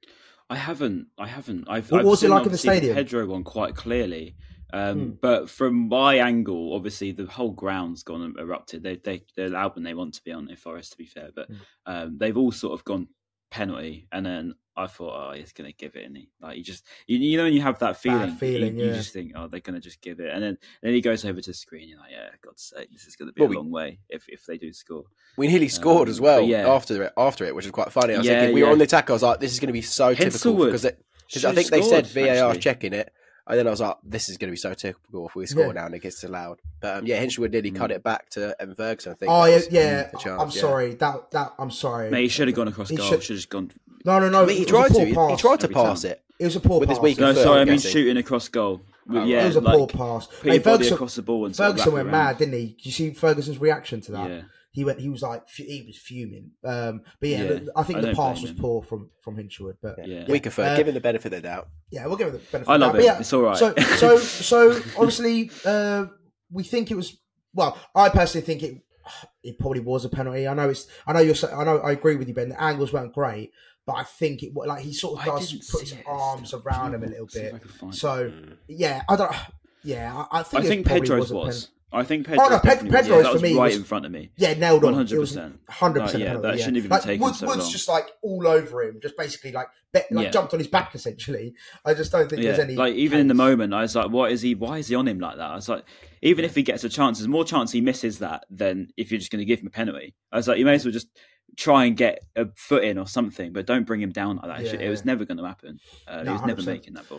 I haven't. I haven't. I've, What I've was it seen, like in the obviously, stadium? Pedro one quite clearly. Um, Hmm. But from my angle, obviously the whole ground's gone and erupted. They they they're allowed when they want to be on it, Forest, to be fair. But Hmm. um, they've all sort of gone penalty, and then I thought, oh, he's going to give it, and he like you just you, you know when you have that feeling, feeling, you, you yeah. just think, oh, they're going to just give it, and then then he goes over to the screen. You're like, yeah, God's sake, this is going to be Well, a we- long way if if they do score. We nearly scored Um, as well but yeah. after it, after it, which is quite funny. I was Yeah, thinking we were yeah. on the attack. I was like, this is going to be so typical Hinshelwood because it, because I should've think they said scored, V A R actually. checking it, and then I was like, this is going to be so typical if we score Yeah. now and it gets allowed. But um, yeah, Hinshelwood nearly cut it back to Evan Ferguson. I think. Oh that yeah, was yeah. the chance, I'm yeah. sorry. That that I'm sorry. Mate, he should have gone across He goal. should- Should have just gone. No, no, no. I mean, he it was a tried poor to. He, he pass. tried to every pass time. it. It was a poor with his pass. weak No, foot, sorry, I I'm mean guessing. shooting across goal. Oh, yeah, it was a like, poor pass. Put Hey, your body Ferguson, across the ball and sort of Ferguson wrap went it mad, around. didn't he? Did you see Ferguson's reaction to that? Yeah. He went. He was like, fu- he was fuming. Um, but yeah, Yeah, the- I think I the don't pass blame was him. poor from from Hinshelwood. But yeah, Yeah. Weaker foot. Uh, Give him the benefit of the doubt. we'll give it the benefit. I of the love doubt. it. But yeah, It's all right. So, so, so obviously, uh, we think it was. Well, I personally think it. It probably was a penalty. I know it's. I know you're. sa- I know. I agree with you, Ben. The angles weren't great, but I think it. Like he sort of I does didn't put his see it. arms Still. around Do him you a know little what? See if bit. I can find it. So Mm. yeah, I don't. Yeah, I, I think. I it think probably Pedro's was. was. A pen- I think Pedro's Oh, no, Ped- definitely was. Pedro's Yeah, that for was me right was- in front of me. Yeah, nailed on. one hundred It was percent. hundred percent. Like, yeah, penalty, that yeah. shouldn't have even like, taken Woods, so Woods long. just like all over him, just basically like be, like Yeah. jumped on his back. Essentially, I just don't think Yeah, there's any like even in the pace. moment, I was like, "What is he? Why is he on him like that?" I was like, even if he gets a chance, there's more chance he misses that than if you're just going to give him a penalty. I was like, you may as well just try and get a foot in or something, but don't bring him down like that. Yeah, it was yeah. never going to happen. Uh, No, he was one hundred never percent. making that ball.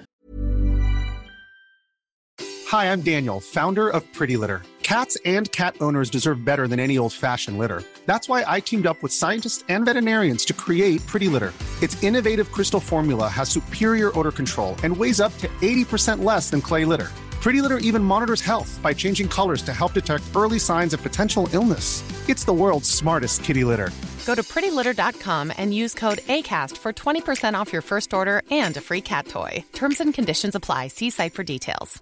Hi, I'm Daniel, founder of Pretty Litter. Cats and cat owners deserve better than any old-fashioned litter. That's why I teamed up with scientists and veterinarians to create Pretty Litter. Its innovative crystal formula has superior odor control and weighs up to eighty percent less than clay litter. Pretty Litter even monitors health by changing colors to help detect early signs of potential illness. It's the world's smartest kitty litter. Go to pretty litter dot com and use code ACAST for twenty percent off your first order and a free cat toy. Terms and conditions apply. See site for details.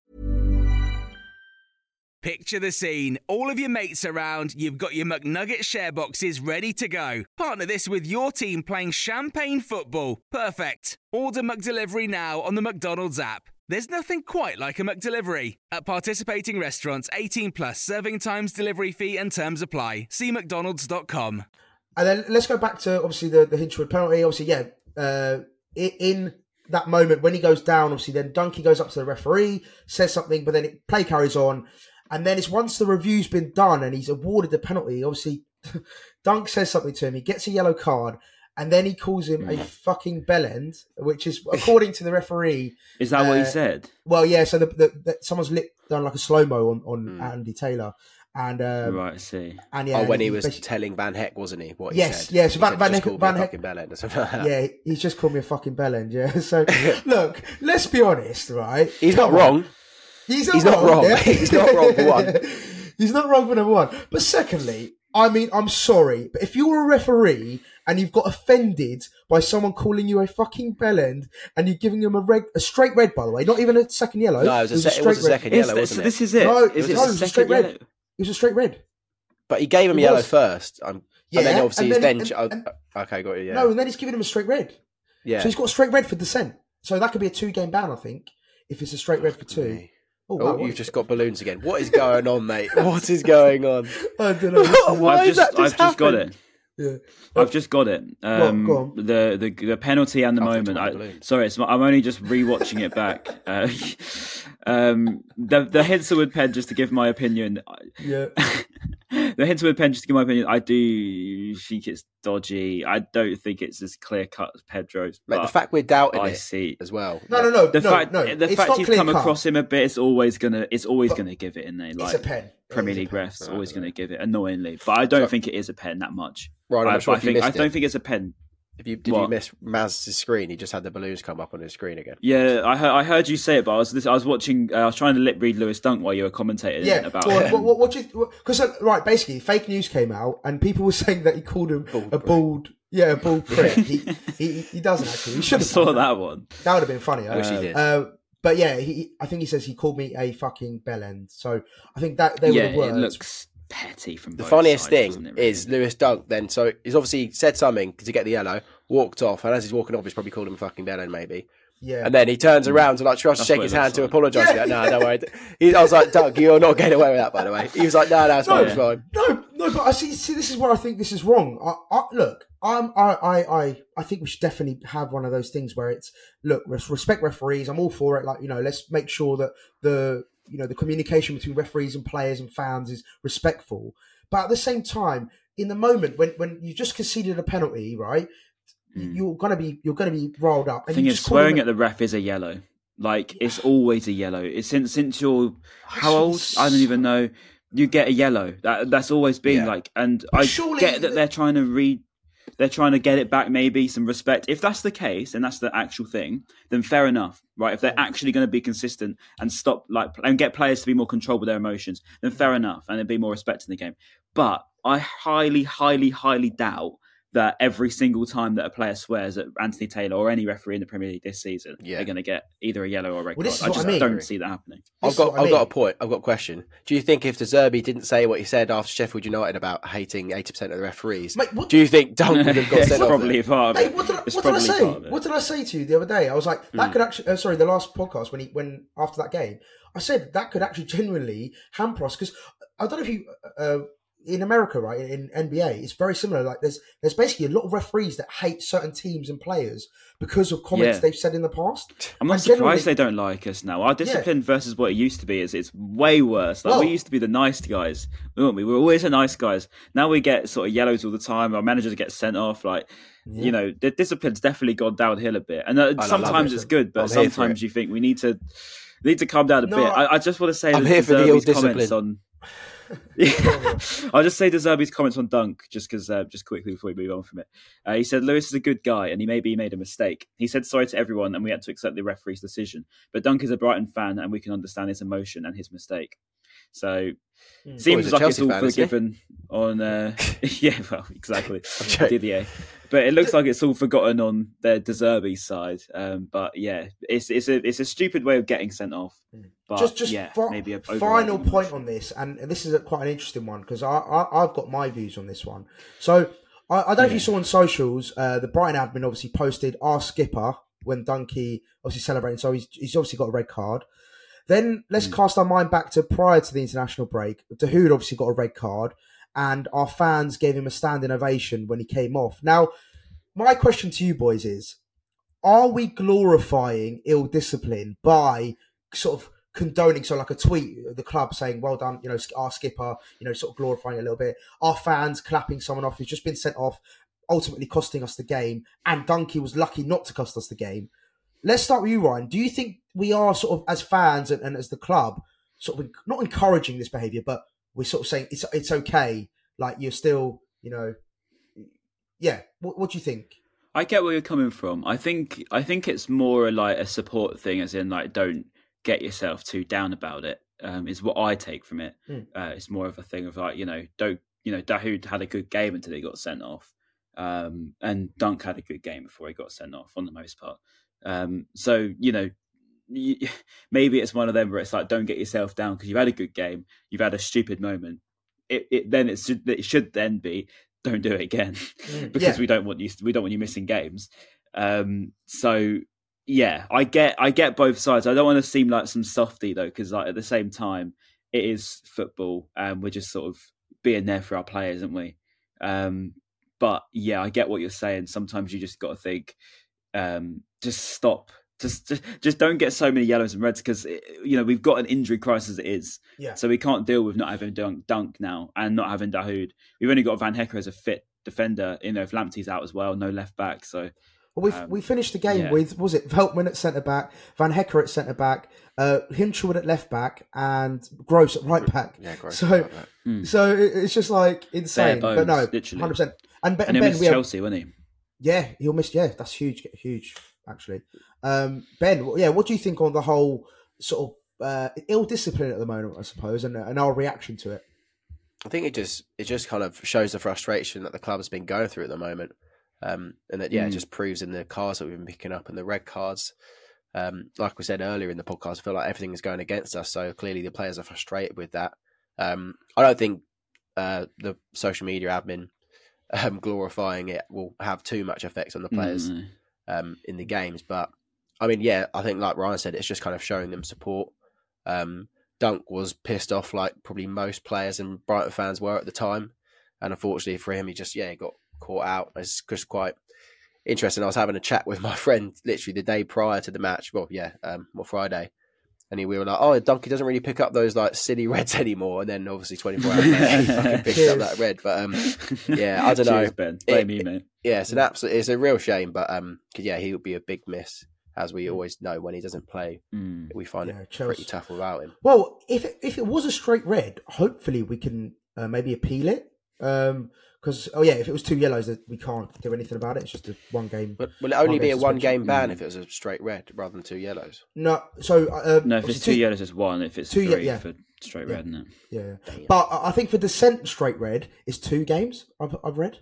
Picture the scene. All of your mates around, you've got your McNugget share boxes ready to go. Partner this with your team playing champagne football. Perfect. Order McDelivery now on the McDonald's app. There's nothing quite like a McDelivery. At participating restaurants, eighteen plus, serving times, delivery fee and terms apply. See mcdonalds dot com. And then let's go back to obviously the the Hinshelwood penalty. Obviously, yeah, uh, i- in that moment when he goes down, obviously then Dunkey goes up to the referee, says something, but then it, play carries on. And then it's once the review's been done and he's awarded the penalty, obviously Dunk says something to him, he gets a yellow card, and then he calls him a fucking bellend, which is, according to the referee... Is that what he uh, said? Well, yeah, so the, the, the, someone's lit, done like a slow-mo on, on Andy Taylor. And um, Right, I see. and yeah, oh, when and he was basically- telling Van Heck, wasn't he? What he Yes, said. yes, He Van- said, Van "Just Heck- call me Van a Heck- fucking bellend," or something like that. Yeah, he's just called me a fucking bellend, yeah. So, look, let's be honest, right? He's not Come on. wrong. He's not He's wrong. not wrong. yeah? He's not wrong for one. He's not wrong for number one. But secondly, I mean, I'm sorry, but if you're a referee and you've got offended by someone calling you a fucking bellend and you're giving them a red, a straight red, by the way, not even a second yellow. No, it was a, se- it was a second yellow, wasn't so it? this is it. No, is it it, was a a second straight yellow? red. It was a straight red. But he gave him It yellow was. first. Um, Yeah, and then obviously and he's then- then... and- and- oh, okay, got it, yeah. No, and then he's giving him a straight red. yeah. So he's got a straight red for dissent. So that could be a two-game ban, I think, if it's a straight red for two. Me. Oh, Oh, wow, what you've is- just got balloons again. What is going on, mate? What is going on? I don't know. Why I've is just, that just I've just got happened? it. Yeah. I've just got it. Um, go on. The, the the penalty and the I thought you moment. were I, balloons. sorry, it's, I'm only just rewatching it back. Uh, um, the the Hinselwood pen, just to give my opinion. Yeah. The Hinselwood pen, just to give my opinion. I do think it's dodgy. I don't think it's as clear cut as Pedro's. Mate, But the fact we're doubting I it see. as well. No, no, no. The no, fact, no. the it's fact not he's clear come cut. across him a bit, it's always gonna, it's always But gonna give it, isn't it? It's a pen. Premier It is a League pen. refs always going to give it annoyingly, but I don't So- think it is a pen that much. Right, I'm I, not sure I if you think I missed don't it. think it's a pen. If you, did What? you miss Maz's screen? He just had the balloons come up on his screen again. Yeah, I heard, I heard you say it, but I was I was watching. Uh, I was trying to lip read Lewis Dunk while you were commentating Yeah, about well, it. what, what, what do you, because uh, right, basically, fake news came out, and people were saying that he called him Bald a bald, yeah, a bald prick. he, he he doesn't actually. He I should have saw done that one. That would have been funny. I wish he did. Uh, but yeah, he, I think he says he called me a fucking bellend. So I think that they Yeah, were the words. it looks petty from The both funniest sides, thing doesn't it, really? is Lewis Dunk then. So he's obviously said something to get the yellow, walked off, and as he's walking off, he's probably called him fucking bellend maybe. Yeah. And then he turns around to like try to That's shake what his it hand looks to like. apologise. He's like, no, don't worry. He, I was like, Dunk, you're not getting away with that, by the way. He was like, no, no, it's fine, it's fine. No, no, but I see. See, this is where I think this is wrong. I, I, look, I'm, I, I, I, I think we should definitely have one of those things where it's look, res- respect referees. I'm all for it. Like, you know, let's make sure that the, you know, the communication between referees and players and fans is respectful. But at the same time, in the moment when when you just conceded a penalty, right, Mm. you're gonna be you're gonna be riled up. The And thing you is, just call swearing them at the ref is a yellow. Like it's always a yellow. It's since since you're how old? I don't even know. You get a yellow. That that's always been Yeah. like. And But I surely get that the- they're trying to read. They're trying to get it back, maybe some respect. If that's the case, and that's the actual thing, then fair enough, right? If they're actually going to be consistent and stop, like, and get players to be more controlled with their emotions, then fair enough, and there'd be more respect in the game. But I highly, highly, highly doubt that every single time that a player swears at Anthony Taylor or any referee in the Premier League this season, Yeah. they're going to get either a yellow or a red Well, this card. is I what just I mean. don't see that happening. I've This got, is what I I've got a mean. point. I've got a question. Do you think if De Zerbi didn't say what he said after Sheffield United about hating eighty percent of the referees, Mate, what- do you think Dunk would have got it's sent off? probably there? a part of Hey, it. what did, I, It's what did I probably say? part of it. What did I say to you the other day? I was like, that Mm. could actually. Uh, sorry, the last podcast when he when after that game, I said that could actually genuinely hamper us because I don't know if you uh, in America, right, in N B A, it's very similar. Like there's there's basically a lot of referees that hate certain teams and players because of comments Yeah. they've said in the past. I'm not And generally- surprised they don't like us now. Our discipline versus what it used to be is it's way worse. Like Well- we used to be the nice guys, weren't we? We were always the nice guys. Now we get sort of yellows all the time. Our managers get sent off. Like you know, the discipline's definitely gone downhill a bit. And uh, love sometimes it. it's good, but I'm here for sometimes it. you think we need to we need to calm down a No, bit. I- I, I just want to say I'm that here for the Deserby's ill comments discipline. on. Yeah. I'll just say Deserby's comments on Dunk, just because, uh, just quickly before we move on from it. Uh, he said Lewis is a good guy, and he maybe made a mistake. He said sorry to everyone, and we had to accept the referee's decision. But Dunk is a Brighton fan, and we can understand his emotion and his mistake. So Hmm. Well, seems he's a like it's Chelsea all fan, isn't he? forgiven on. Uh, yeah, well, exactly. joking. Didier. But it looks like it's all forgotten on their Deserby side. Um, but yeah, it's it's a it's a stupid way of getting sent off. But just just yeah, fi- maybe a final overriding point on this, and this is a, quite an interesting one because I, I I've got my views on this one. So I, I don't know if you saw on socials, uh, the Brighton admin obviously posted our skipper when Dunkey obviously celebrating, so he's he's obviously got a red card. Then let's Hmm. cast our mind back to prior to the international break. Dahoud obviously got a red card, and our fans gave him a standing ovation when he came off. Now, my question to you boys is: are we glorifying ill discipline by sort of condoning, so like a tweet, the club saying, well done, you know, our skipper, you know, sort of glorifying it a little bit, our fans clapping someone off who's just been sent off, ultimately costing us the game, and Dunkey was lucky not to cost us the game. Let's start with you, Ryan. Do you think we are sort of, as fans and, and as the club, sort of not encouraging this behaviour, but we're sort of saying it's it's okay, like you're still, you know, yeah, what, what do you think? I get where you're coming from. I think I think it's more like a support thing, as in like don't get yourself too down about it. Um, is what I take from it. Mm. Uh, it's more of a thing of like you know don't you know, Dahoud had a good game until he got sent off. Um, and Dunk had a good game before he got sent off on the most part. Um, so, you know, you, maybe it's one of them where it's like, don't get yourself down because you've had a good game. You've had a stupid moment. It, it then it should, it should then be, don't do it again because yeah. we don't want you, we don't want you missing games. Um, so yeah, I get, I get both sides. I don't want to seem like some softy though, because like at the same time, it is football and we're just sort of being there for our players, aren't we? Um, but yeah, I get what you're saying. Sometimes you just got to think, um, just stop. Just, just, just don't get so many yellows and reds because you know we've got an injury crisis as it is. Yeah. So we can't deal with not having Dunk, Dunk now and not having Dahoud. We've only got Van Hecker as a fit defender. You know, if Lamptey's out as well, no left back. So well, we um, we finished the game yeah. with was it Veltman at centre back, Van Hecker at centre back, uh, Hinshelwood at left back, and Gross at right back. Yeah, Gross. So right back. Hmm. so it's just like insane. Bones, but no, literally. hundred percent. And, and, and he Ben, missed we have, Chelsea, wasn't he? Yeah, he'll miss. Yeah, that's huge, huge actually. Um, Ben, yeah, what do you think on the whole sort of uh, ill discipline at the moment, I suppose, and, and our reaction to it? I think it just it just kind of shows the frustration that the club has been going through at the moment, um, and that yeah, mm. it just proves in the cards that we've been picking up and the red cards. Um, like we said earlier in the podcast, I feel like everything is going against us. So clearly the players are frustrated with that. Um, I don't think uh, the social media admin um, glorifying it will have too much effect on the players mm. um, in the games, but. I mean, yeah, I think like Ryan said, it's just kind of showing them support. Um, Dunk was pissed off like probably most players and Brighton fans were at the time. And unfortunately for him, he just, yeah, he got caught out. It's just quite interesting. I was having a chat with my friend literally the day prior to the match. Well, yeah, um, well, Friday. And he, we were like, oh, Dunk, he doesn't really pick up those like silly reds anymore. And then obviously twenty-four hours later, he fucking picked up that red. But um, yeah, I don't know. Cheers, Ben. Blame it, me, mate. Yeah, it's an absolute, it's a real shame. But um, yeah, he would be a big miss. As we always know, when he doesn't play, mm. we find yeah, it Chelsea. pretty tough without him. Well, if it, if it was a straight red, hopefully we can uh, maybe appeal it. Because, um, oh yeah, if it was two yellows, we can't do anything about it. It's just a one game. But will it only be a one game ban mm. if it was a straight red rather than two yellows? No, so... Uh, no, if it's two, two yellows, it's one. If it's two, three yeah. for straight yeah. red, isn't it? Yeah. yeah. But I think for dissent straight red, it's two games, I've, I've read.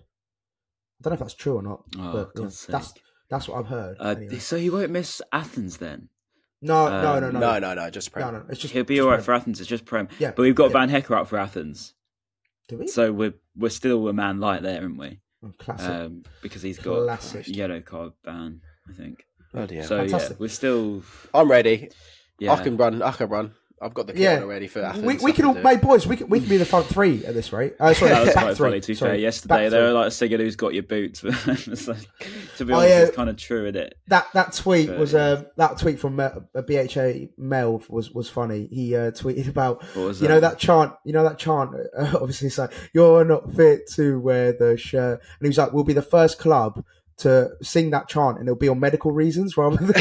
I don't know if that's true or not. Oh, but, God's yeah, sake. That's, That's what I've heard. Uh, anyway. So he won't miss Athens then? No, um, no, no, no, no, no, no, just Prem. No, no, it's just he'll be just all right Prem. for Athens. It's just Prem. Yeah, but we've got yeah. Van Hecker out for Athens. Do we? So we're we're still a man light there, aren't we? Oh, classic. Um, because he's got classic. a yellow card ban, I think. Oh dear. So Fantastic. yeah, we're still. I'm ready. Yeah. I can run. I can run. I've got the kit yeah. already for Athens. We, we can all, mate, boys. We can we can be the front three at this rate. Uh, sorry, that was back quite three. funny. To be sorry, fair, yesterday they were like singing "Who's Got Your Boots." It's like, to be oh, honest, yeah. it's kind of true, isn't it? That that tweet but, was yeah. uh, that tweet from uh, B H A Mel was was funny. He uh, tweeted about you that? know that chant. You know that chant. Uh, obviously, it's like you're not fit to wear the shirt, and he was like, "We'll be the first club to sing that chant, and it'll be on medical reasons rather than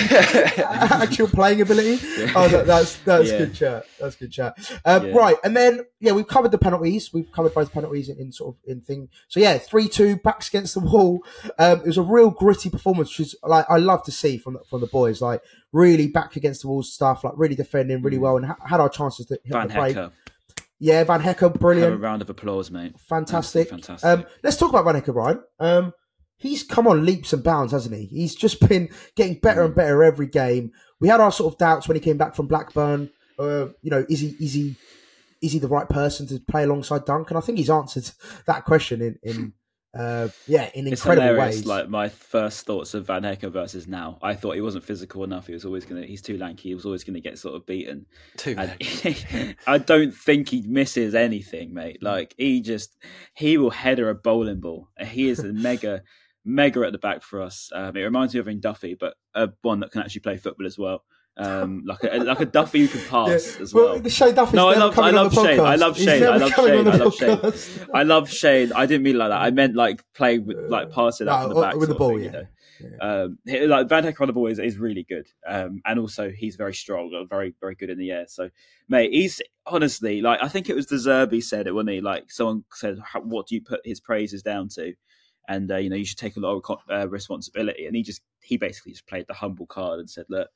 actual playing ability." Yeah. Oh, that, that's that's yeah. good chat. That's good chat. Um, yeah. Right, and then yeah, we've covered the penalties. We've covered both penalties in, in sort of in thing. So yeah, three two, backs against the wall. Um, it was a real gritty performance, which is like I love to see from the, from the boys. Like really back against the wall stuff, like really defending really well, and ha- had our chances to hit Van the break. Hecker. Yeah, Van Hecker, brilliant. Have a round of applause, mate. Fantastic. Fantastic. Um, let's talk about Van Hecker, Ryan. Um, he's come on leaps and bounds, hasn't he? He's just been getting better mm. and better every game. We had our sort of doubts when he came back from Blackburn. Uh, you know, is he is he is he the right person to play alongside Dunk? And I think he's answered that question in in uh, yeah in it's incredible hilarious. ways. Like my first thoughts of Van Hecker versus now, I thought he wasn't physical enough. He was always gonna. He's too lanky. He was always gonna get sort of beaten. Too lanky. I don't think he misses anything, mate. Like he just he will header a bowling ball. He is a mega. Mega at the back for us. Um, it reminds me of in Duffy, but uh, one that can actually play football as well. Um, like a like a Duffy who can pass yeah. as well. well Shane Duffy's no, I never love coming I on love the Shane. podcast. I love He's Shane. I love coming Shane. on the I love podcast. Shane. I love Shane. I didn't mean like that. I meant like play with like pass it no, out from the back with the ball. Thing, yeah. You know? um, he, like Van Hecker on the ball is, is really good, um, and also he's very strong, very very good in the air. So, mate, he's honestly like I think it was De Zerbi said it, wasn't he? Like someone said, "What do you put his praises down to?" And, uh, you know, you should take a lot of uh, responsibility. And he just, he basically just played the humble card and said, look,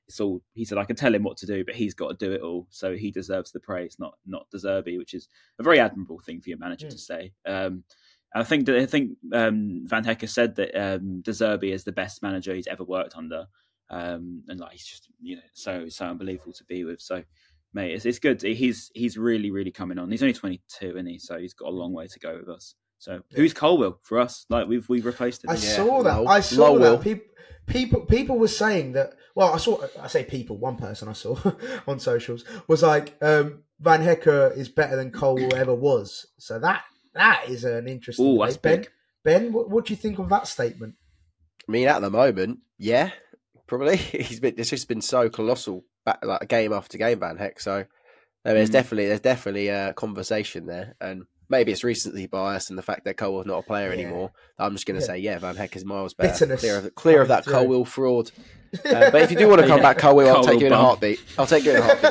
it's all, he said, I can tell him what to do, but he's got to do it all. So he deserves the praise, not not De Zerbi, which is a very admirable thing for your manager mm. to say. Um, I think that I think um, Van Hecke said that um, De Zerbi is the best manager he's ever worked under, um, and like he's just you know so so unbelievable to be with. So, mate, it's, it's good. He's he's really really coming on. He's only twenty-two, isn't he? So he's got a long way to go with us. So who's Colwill for us? Like we've we've replaced him. I yeah. saw that. Low, I saw low that. People people people were saying that. Well, I saw. I say people. One person I saw on socials was like um, Van Hecke is better than Colwill ever was. So that. That is an interesting. Ooh, that's Ben, big. Ben, what, what do you think of that statement? I mean, at the moment, yeah, probably. He's been. It's just been so colossal, back, like game after game, Van Hecke. So I mean, there's mm. definitely there's definitely a conversation there, and maybe it's recently biased and the fact that Colwill's not a player yeah. anymore. I'm just going to yeah. say, yeah, Van Hecke is miles better. Bitterness clear of, clear of that through. Colwill fraud. Uh, but if you do want to come back, Colwill, I'll take you in a heartbeat. I'll take you in a heartbeat,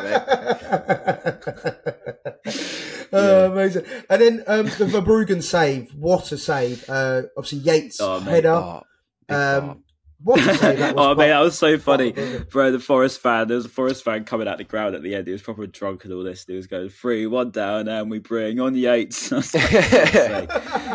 mate. Oh, yeah. Amazing. And then um, the Verbruggen save, what a save. Uh, obviously, Yates oh, header. Oh, um, what a save that was. oh, man, that was so funny. Bro, the Forest fan, there was a Forest fan coming out the ground at the end. He was probably drunk and all this. He was going, three, one down, and we bring on Yates. I was like,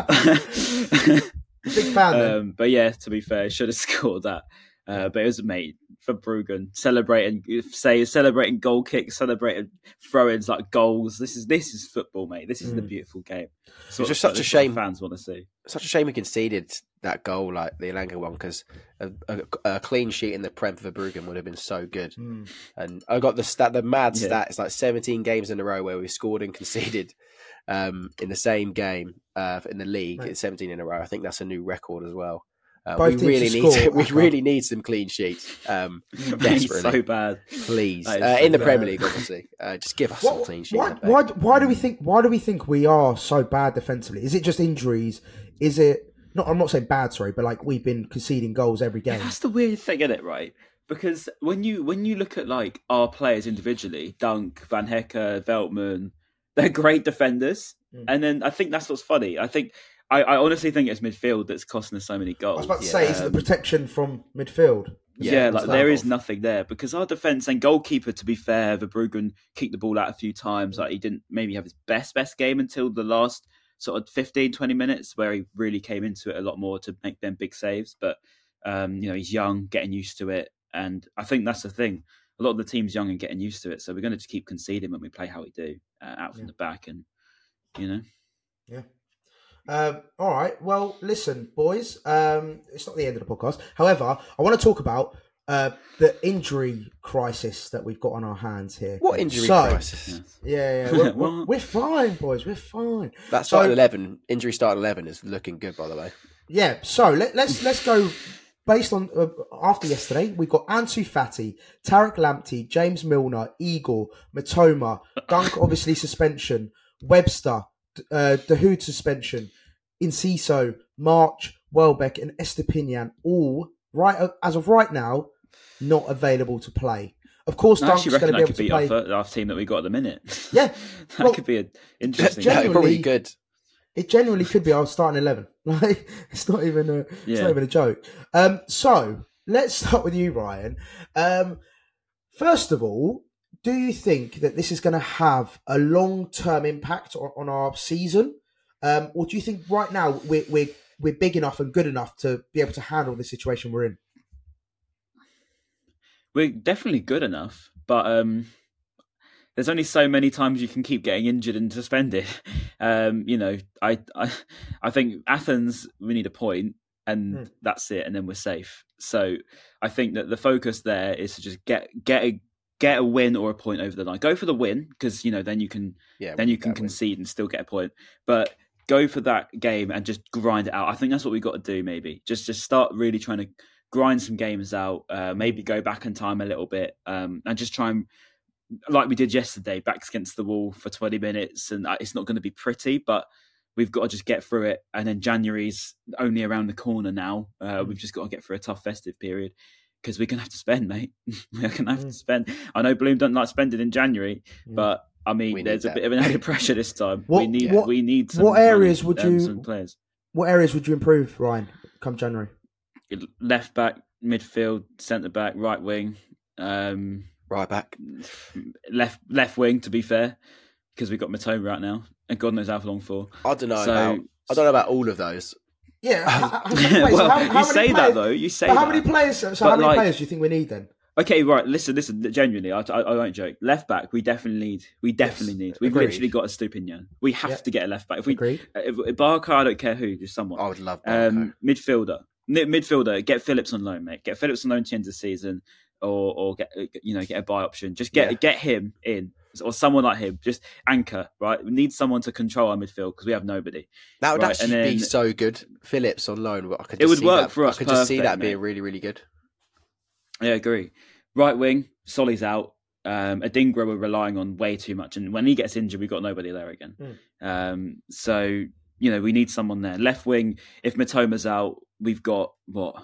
big fan, um, but yeah, to be fair, should have scored that. Uh, but it was mate for Verbruggen celebrating, say celebrating goal kicks, celebrating throw-ins like goals. This is this is football, mate. This is mm. the beautiful game. It's just such a shame fans want to see. Such a shame we conceded that goal, like the Elanga one, because a, a, a clean sheet in the Prem for Verbruggen would have been so good. Mm. And I got the stat, the mad yeah. stat. It's like seventeen games in a row where we scored and conceded um, in the same game uh, in the league. Right. It's seventeen in a row. I think that's a new record as well. Uh, we really need to, we really need some clean sheets. Um, desperately, so bad, please. Uh, so in the bad. Premier League, obviously, uh, just give us what, some clean sheets. Why, why, why do we think? Why do we think we are so bad defensively? Is it just injuries? Is it not? I'm not saying bad, sorry, but like we've been conceding goals every game. Yeah, that's the weird thing, isn't it? Right? Because when you when you look at like our players individually, Dunk, Van Hecke, Veltman, they're great defenders, mm. and then I think that's what's funny. I think. I, I honestly think it's midfield that's costing us so many goals. I was about to yeah. say, is it the protection from midfield? Yeah, yeah like there is nothing there because our defence and goalkeeper, to be fair, Verbruggen kicked the ball out a few times. Like he didn't maybe have his best best game until the last sort of fifteen, twenty minutes where he really came into it a lot more to make them big saves. But um, you know, he's young, getting used to it, and I think that's the thing. A lot of the team's young and getting used to it, so we're going to just keep conceding when we play how we do, uh, out from yeah. the back, and you know, yeah. Um, all right. Well, listen, boys. Um, it's not the end of the podcast. However, I want to talk about uh, the injury crisis that we've got on our hands here. What injury so, crisis? Yeah, yeah. We're, we're, we're fine, boys. We're fine. That starting so, eleven, injury starting eleven, is looking good, by the way. Yeah. So let, let's let's go. Based on uh, after yesterday, we've got Ansu Fati, Tariq Lamptey, James Milner, Igor, Matoma, Dunk, obviously suspension, Webster. Uh, Dahoud suspension, Enciso, March, Welbeck, and Estepinian, all right uh, as of right now, not available to play. Of course, I Dunk's going to be able to beat play. Our, our team that we got at the minute. Yeah, that well, could be an interesting. Yeah, probably good. It genuinely could be our starting eleven. Like it's not even a, it's yeah. not even a joke. Um, so let's start with you, Ryan. Um, first of all. Do you think that this is going to have a long-term impact on, on our season, um, or do you think right now we're, we're we're big enough and good enough to be able to handle the situation we're in? We're definitely good enough, but um, there's only so many times you can keep getting injured and suspended. Um, you know, I, I I think Athens we need a point, and hmm. that's it, and then we're safe. So I think that the focus there is to just get get a Get a win or a point over the line. Go for the win because you know then you can yeah, then you can concede win. and still get a point. But go for that game and just grind it out. I think that's what we've got to do. Maybe just just start really trying to grind some games out. Uh, maybe go back in time a little bit um, and just try and like we did yesterday, backs against the wall for twenty minutes. And it's not going to be pretty, but we've got to just get through it. And then January's only around the corner now. Uh, we've just got to get through a tough festive period. Because we're going to have to spend, mate. We're going to have to spend. I know Bloom don't like spending in January, yeah. but I mean, we there's a bit of an added pressure this time. What, we need, what, we need. Some what areas money, would um, you? Some players. What areas would you improve, Ryan, come January? Left back, midfield, centre back, right wing. Um, right back, left left wing. To be fair, because we've got Matoma right now, and God knows how long for. I don't know. So, about, I don't know about all of those. Yeah. How, how, wait, well, so how, how you many say players, that though. You say but that. how many players? So But how many like, players do you think we need then? Okay, right. Listen, listen. Genuinely, I, I, I won't joke. Left back, we definitely need. We definitely Yes, need. We've agreed. literally got a Stupinian. We have Yeah. to get a left back. If we, Agreed. if, if Barker, I don't care who, just someone. I would love Barker. Um, midfielder, Mid- midfielder. Get Phillips on loan, mate. Get Phillips on loan to the end of the season, or or get you know get a buy option. Just get Yeah. get him in, or someone like him. Just anchor, right? We need someone to control our midfield because we have nobody. That would Right, actually and be then- so good. Phillips on loan. I could It just would see work that, for us I could just see perfect, that being mate. really, really good. Yeah, I agree. Right wing, Solly's out. Um, Adingra we're relying on way too much, and when he gets injured, we've got nobody there again. Mm. Um, so you know we need someone there. Left wing, if Matoma's out, we've got what?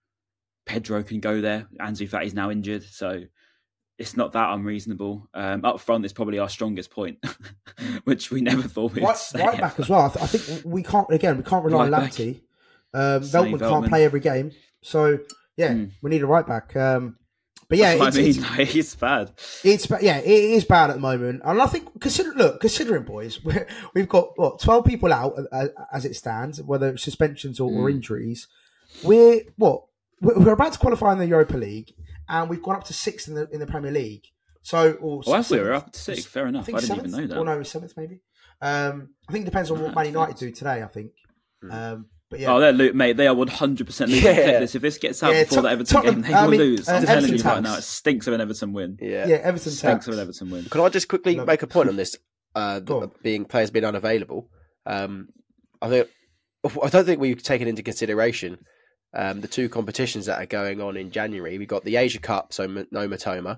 Pedro can go there. Ansu Fati's now injured, so it's not that unreasonable. Um, up front is probably our strongest point, which we never thought we'd Right, say right back ever. as well. I, th- I think we can't again. We can't rely on Right back. Lamptey. Um, Sonny Veltman can't Veltman. play every game, so yeah, Mm. we need a right back. Um, but yeah, That's it's, what I mean. it's, It's bad. it's ba- yeah, it is bad at the moment, and I think consider look considering boys, we're, we've got what twelve people out uh, as it stands, whether it's suspensions or, or Mm. injuries. We're what we're we're about to qualify in the Europa League, and we've gone up to sixth in the in the Premier League. So, or Well, that's we were seventh. up to six. Fair enough. I, think didn't seventh, even know that. Or no, seventh maybe. Um, I think it depends on what Ah, Man United thanks. do today. I think. Um, but yeah, Oh, they're lo- mate. They are one hundred percent losing. Yeah. Clip this. If this gets out Yeah, before Tot- the Everton Tottenham- game, they I will mean, lose. uh, I'm telling Everton you right tax. now, it stinks of an Everton win. Yeah. yeah, Everton Stinks tax. of an Everton win. Can I just quickly Love make a point on this? Uh, Go on. being players being unavailable. Um, I think I don't think we've taken into consideration um, the two competitions that are going on in January. We've got the Asia Cup, so M- no Matoma,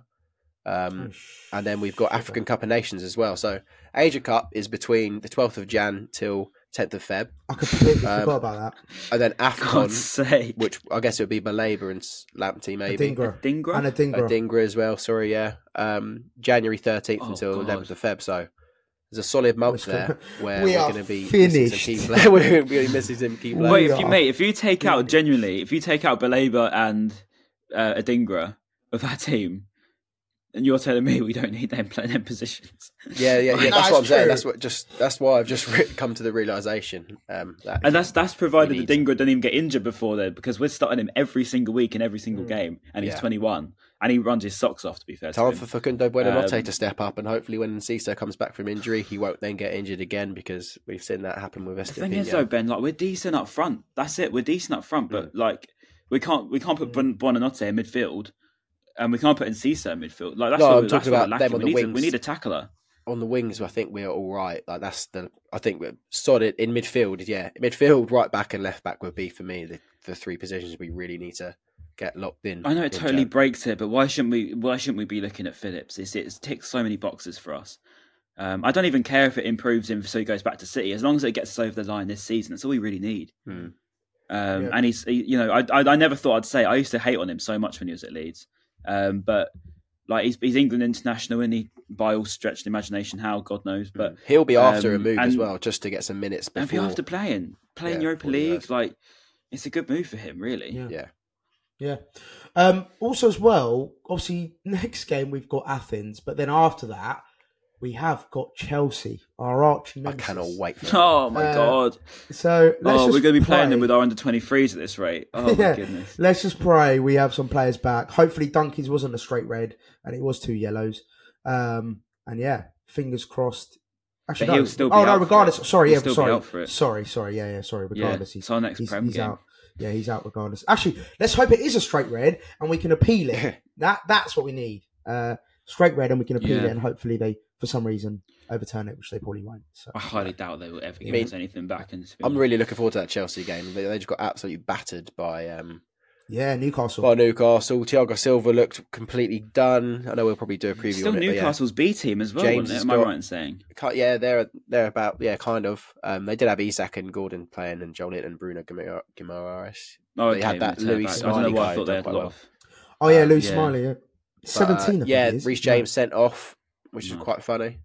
um, and then we've got African Cup of Nations as well. So Asia Cup is between the twelfth of Jan till tenth of Feb, I completely Um, forgot about that. and then God's AFCON, sake. which I guess it would be Maleba and S- Lamptey maybe. Adingra. Dingra? And Adingra. Adingra as well. Sorry, yeah. Um, January thirteenth Oh, until God. eleventh of Feb. So there's a solid month We're still- there where we we are are going to be missing some key finished. players. We're going to be missing some key players. Wait, We if you are mate, if you take out finished. genuinely, if you take out Baleba and uh, Adingra of that team, and you're telling me we don't need them playing them positions. Yeah, yeah, yeah. No, That's it's what I'm saying. true. That's what just that's why I've just re- come to the realization. Um, that And that's that's provided We that need Dingra doesn't even get injured before then, because we're starting him every single week in every single game, and he's Yeah. twenty-one, and he runs his socks off. To be fair, to time him. for Facundo Buonanotte Um, to step up, and hopefully when Ciso comes back from injury, he won't then get injured again because we've seen that happen with The thing is, Estepinha. though, Ben, like we're decent up front. That's it. We're decent up front, but like we can't we can't put mm. Buonanotte in midfield, and we can't put in Ciso in midfield. Like that's No, what, I'm we- that's talking what about we're them lacking. on We the need, to, we wings. need a tackler. On the wings, I think we're all right. Like that's the I think we're solid in midfield. Yeah, midfield, right back, and left back would be for me the, the three positions we really need to get locked in. I know it in totally Jan. breaks it, but why shouldn't we? Why shouldn't we be looking at Phillips? It's, it ticks so many boxes for us. Um, I don't even care if it improves him so he goes back to City. As long as it gets us over the line this season, that's all we really need. Hmm. Um, Yeah. And he's, he, you know, I, I, I never thought I'd say I used to hate on him so much when he was at Leeds, um, but like he's, he's England international, and he by all stretch of the imagination, how God knows, but He'll be after a um, move as and- well, just to get some minutes and before. be after playing, playing Yeah, Europa before the League, Euros. like it's a good move for him, really. Yeah. Yeah, Yeah. Um, also, as well, obviously, next game we've got Athens, but then after that, we have got Chelsea, our arch I nemesis. cannot wait. For that. Oh my Uh, God! So let's Oh, just we're going to be playing them pray- with our under twenty-threes at this rate. Oh my Yeah. goodness! Let's just pray we have some players back. Hopefully, Duncan's wasn't a straight red, and it was two yellows. Um, and yeah, fingers crossed. Actually, But no. he'll still be oh no, out for regardless. it. Sorry, He'll yeah, still be sorry, out for it. sorry, sorry, yeah, yeah, sorry. Regardless, Yeah, he's it's our next he's, Prem he's game. out. Yeah, he's out regardless. Actually, let's hope it is a straight red, and we can appeal it. that that's what we need. Uh, straight red, and we can appeal Yeah. it, and hopefully they, for some reason, overturn it, which they probably won't. So I highly doubt they will ever give mean, us anything back. And to be I'm honest. really looking forward to that Chelsea game. They, they just got absolutely battered by um, yeah, Newcastle. by Newcastle. Thiago Silva looked completely done. I know we'll probably do a preview Still on it. but yeah. Newcastle's B team as well, James wasn't it? has Am I got- right in saying? Ki- Yeah, they're they're about yeah, kind of. Um, they did have Isak and Gordon playing, and Joel and Bruno Guimar- Guimaraes. Oh, They okay, had that we turn Louis back. I don't know Smiley why guy I thought who they done had a quite lot well. of. oh yeah, uh, Louis yeah. Smiley. Yeah. But, uh, Seventeen. I think yeah, he is. Reece Yeah. James sent off, which is Nice. quite funny.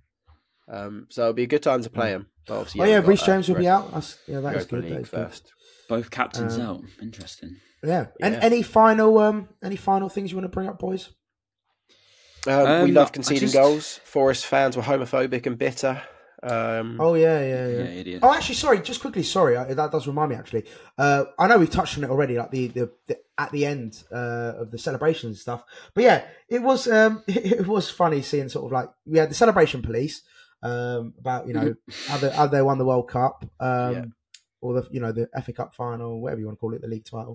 Um, so it'll be a good time to play him. But obviously, Oh yeah, we've got, Reece uh, James will be Europa- out. That's, yeah, that is Europa good. That League is good. first. Both captains Um, out. Interesting. Yeah. And Yeah. any final um any final things you want to bring up, boys? Um, Um, we love I conceding just- goals. Forest fans were homophobic and bitter. Um, Oh yeah, yeah, yeah. Yeah, idiot. Oh, actually, sorry. Just quickly, sorry. I, that does remind me. Actually, uh, I know we've touched on it already, like the the, the at the end uh, of the celebration and stuff. But yeah, it was um, it, it was funny seeing sort of like we had the celebration police um, about you know how they, how they won the World Cup um, Yeah. or the you know the F A Cup final, whatever you want to call it, the league title.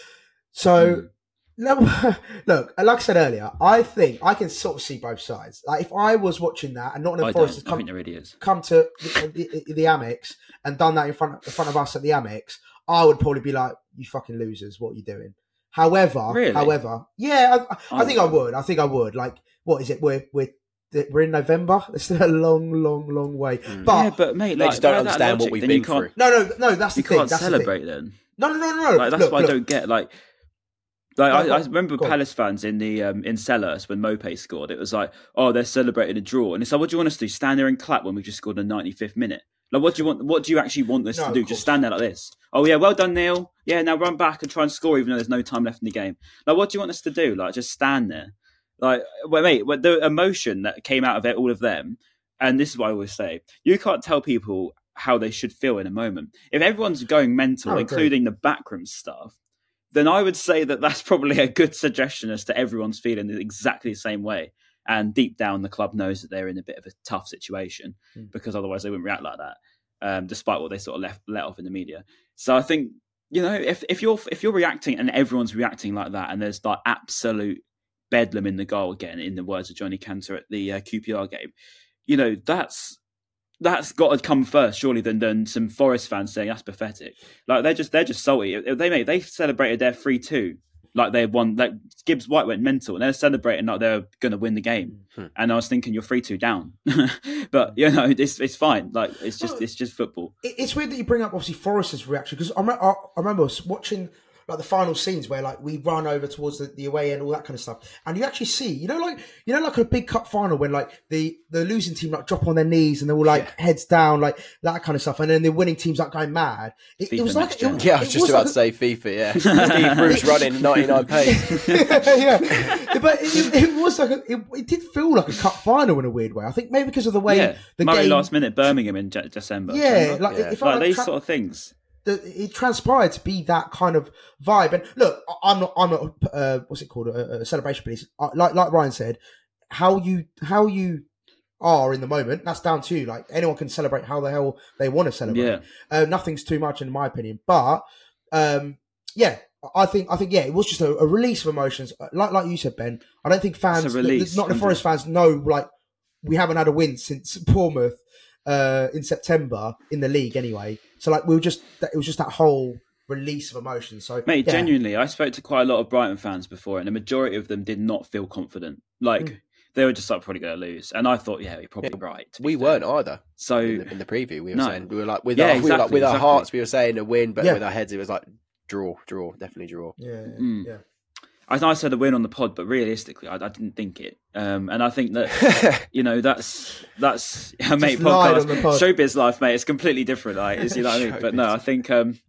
So. Mm. No, look, like I said earlier, I think I can sort of see both sides. Like if I was watching that and Nottingham I Forest don't. has I come, think they're idiots. come to the, the, the Amex and done that in front in front of us at the Amex, I would probably be like, "You fucking losers! What are you doing?" However, Really? however, yeah, I, I I think I wouldn't. would. I think I would. Like, what is it? We're we're we're in November. It's still a long, long, long way. But, yeah, but mate, They like, just don't by that understand what logic, we've then you been can't, through. no, no, no. That's the You thing. can't That's celebrate the thing. then. No, no, no, no. Like that's look, what look. I don't get. Like, like No, I, go I on, remember go on. Palace fans in the um, in Selhurst when Mopé scored. It was like, oh, they're celebrating a draw, and it's like, what do you want us to do? Stand there and clap when we just scored in the ninety-fifth minute? Like, what do you want? What do you actually want us No, to of do? course. Just stand there like this? Oh yeah, well done, Neil. Yeah, now run back and try and score, even though there's no time left in the game. Like, what do you want us to do? Like, just stand there? Like, well, mate, well, the emotion that came out of it, all of them, and this is what I always say: you can't tell people how they should feel in a moment. If everyone's going mental, I agree. including the backroom staff, then I would say that that's probably a good suggestion as to everyone's feeling exactly the same way. And deep down, the club knows that they're in a bit of a tough situation Mm. because otherwise they wouldn't react like that, um, despite what they sort of left let off in the media. So I think, you know, if if you're if you're reacting and everyone's reacting like that, and there's like absolute bedlam in the goal again, in the words of Johnny Cantor at the uh, Q P R game, you know, that's that's got to come first, surely, than than some Forest fans saying that's pathetic. Like they're just they're just salty. They made they celebrated their three two like they won. Like Gibbs White went mental, and they're celebrating like they're going to win the game. Hmm. And I was thinking, you're three two down, but you know it's it's fine. Like it's just it's just football. It- It's weird that you bring up obviously Forest's reaction because I, me- I I remember watching like the final scenes where like we run over towards the, the away end, all that kind of stuff, and you actually see, you know, like you know, like a big cup final when like the the losing team like drop on their knees and they're all like Yeah. heads down, like that kind of stuff, and then the winning team's like going mad. It, it FIFA was next like gen. it, Yeah, I was it just about like to say FIFA, yeah. Steve Bruce running ninety-nine pace. yeah, but it, it was like a, it, it did feel like a cup final in a weird way. I think maybe because of the way Yeah, the Murray game, last minute Birmingham in Je- December. yeah, Remember? like Yeah. it felt like like these tra- sort of things. that it transpired to be that kind of vibe. And look, I- I'm not, I'm not, uh, what's it called, a, a celebration police. I, like, like Ryan said, how you, how you are in the moment, that's down to you. Like anyone can celebrate how the hell they want to celebrate. Yeah. Uh, nothing's too much in my opinion, but um, yeah. I think, I think, yeah, it was just a, a release of emotions. Like, like you said, Ben. I don't think fans, It's a release, not the isn't Forest it? fans, know like we haven't had a win since Bournemouth uh, in September in the league, anyway. So, like, we were just, it was just that whole release of emotions. So, Mate, yeah. genuinely, I spoke to quite a lot of Brighton fans before, and the majority of them did not feel confident. Like Mm. they were just like probably going to lose, and I thought, yeah, you're probably right. to be We fair. weren't either. So In the, in the preview, we were No. saying we were like with Yeah, our we were like exactly, with our exactly. hearts, we were saying a win, but Yeah. with our heads, it was like draw, draw, definitely draw. Yeah, yeah, Mm. yeah. I know I said a win on the pod, but realistically, I, I didn't think it. Um, and I think that you know that's that's yeah, mate. lied Podcast, on the pod. showbiz life, mate. It's completely different. Like, is you know what I mean? But no, Showbiz. I think. Um,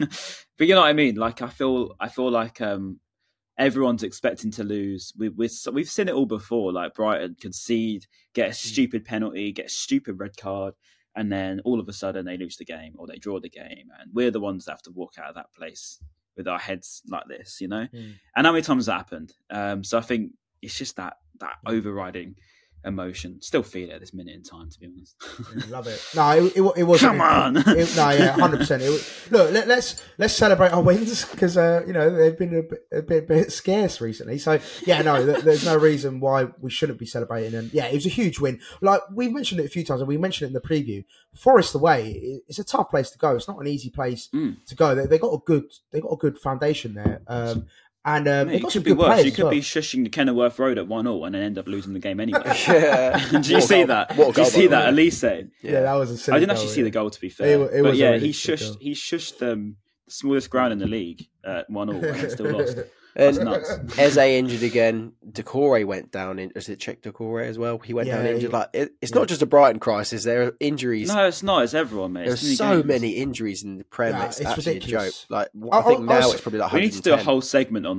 but you know what I mean? Like, I feel, I feel like um, everyone's expecting to lose. We, we're, we've seen it all before. Like Brighton concede, get a stupid penalty, get a stupid red card, and then all of a sudden they lose the game or they draw the game, and we're the ones that have to walk out of that place with our heads like this, you know. Mm. And how many times that happened? Um, so I think it's just that that overriding emotion. Still feel it at this minute in time, to be honest. Yeah, love it. No, it, it, it was. Come on. It, it, no, yeah, hundred percent. Look, let, let's let's celebrate our wins because uh, you know they've been a bit, a bit bit scarce recently. So yeah, no, there, there's no reason why we shouldn't be celebrating. And yeah, it was a huge win. Like we've mentioned it a few times, and we mentioned it in the preview. Forest away, it- it's a tough place to go. It's not an easy place Mm. to go. They, they got a good they got a good foundation there. Um, and um, Mate, they it got could some be good worse. players You as could well. be shushing the Kenilworth Road at one all and then end up losing the game anyway. Yeah. Did you What a see goal. that? What a Did you goal, see by the that? way. Elise said. Yeah, that was a silly I didn't goal, actually see yeah. the goal, to be fair. It wa- it but was a yeah, really he good shushed goal. he shushed um, the smallest ground in the league at one all and still lost. And That's nuts. Eze injured again. Decore went down. In, is it Czech Decore as well? He went Yeah, down injured. he- Like it, it's yeah. not just a Brighton crisis. There are injuries. No, it's not. It's everyone, mate. There's It's so many games. many injuries in the Prem. Yeah, it's, it's actually ridiculous. a joke. Like I- I think I- I now was- it's probably like We need to do a one hundred ten. whole segment on that.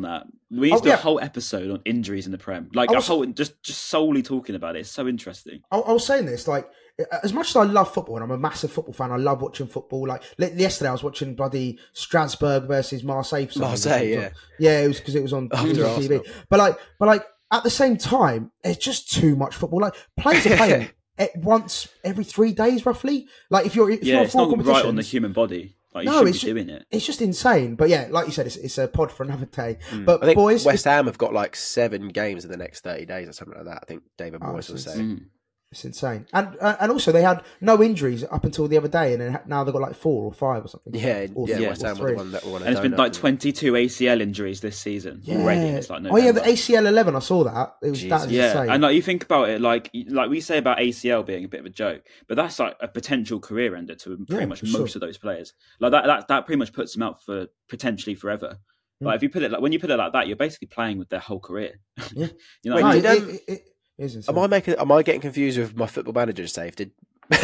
We used Oh, to do yeah. a whole episode on injuries in the Prem, like I a was- whole just just solely talking about it. It's so interesting. I, I was saying this, like, as much as I love football, and I'm a massive football fan, I love watching football. Like, li- yesterday I was watching bloody Strasbourg versus Marseille. For some reason. Marseille, It was yeah. on- Yeah, it was because it was on, it was After on T V. Arsenal. But like, but like, at the same time, it's just too much football. Like, players are playing it once every three days, roughly. Like, if you're, if Yeah, you're it's four not right on the competitions- human body. Like you No, should it's be ju- doing it. It's just insane. But yeah, like you said, it's, it's a pod for another day. Mm. But I think boys, West it's, Ham have got like seven games in the next thirty days or something like that. I think David Oh, Moyes was it's saying. Mm. it's insane. And uh, and also they had no injuries up until the other day, and then ha- now they've got like four or five or something. Yeah, Or yeah, three, West or Ham were three. the one that were on a And it's been donut. like twenty-two A C L injuries this season Yeah. already. It's like oh yeah, November. the A C L eleven. I saw that. It was that is Yeah, insane. and like you think about it, like like we say about A C L being a bit of a joke, but that's like a potential career ender to pretty Yeah, much for most sure. of those players. Like that, that that pretty much puts them out for potentially forever. Mm. Like if you put it like when you put it like that, you're basically playing with their whole career. Yeah. you know, Wait, what I No, mean? did, it, um, it, it, it is insane. Am I making? Am I getting confused with my Football Manager save? Did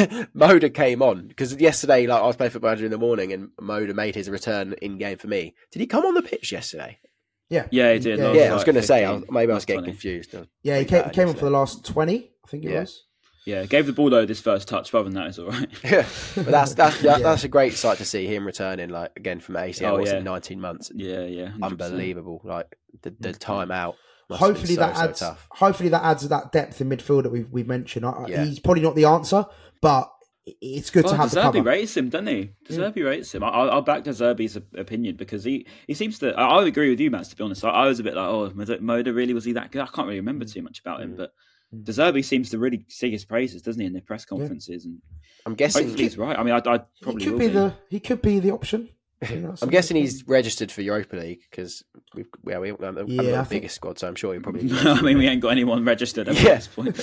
Moda came on because yesterday, like I was playing Football Manager in the morning, and Moda made his return in game for me. Did he come on the pitch yesterday? Yeah, Yeah, he did. Yeah, Last, Yeah, like, I was going to say I was, fifteen, maybe I was last getting twenty. confused. yeah. He came, he came on for the last twenty, I think it Yeah. was. Yeah, gave the ball though this first touch. Other than that, it's all right. Yeah, but that's that's that, Yeah. that's a great sight to see him returning like again from A C L. Oh, was yeah. it nineteen months? Yeah, yeah, one hundred percent. Unbelievable. Like the the time out. must have been Hopefully so, that so adds. tough. Hopefully that adds that depth in midfield that we've we've mentioned. I, Yeah. He's probably not the answer, but it's good to Well, have the De Zerbi cover. rates him, doesn't he? De Zerbi rates him. I, I'll I'll back De Zerbi's opinion because he, he seems to. I, I agree with you, Matt. To be honest, I, I was a bit like, oh, Moda really was he that good? I can't really remember too much about him, but De Zerbi seems to really sing his praises, doesn't he, in the press conferences? And I'm guessing hopefully he's right. I mean, I, I He probably could will be be. the he could be the option. You know, I'm something guessing like he's registered for Europa League because we've yeah we haven't got Yeah, the I think- biggest squad, so I'm sure he probably. I mean, we ain't got anyone registered at Yeah. this point.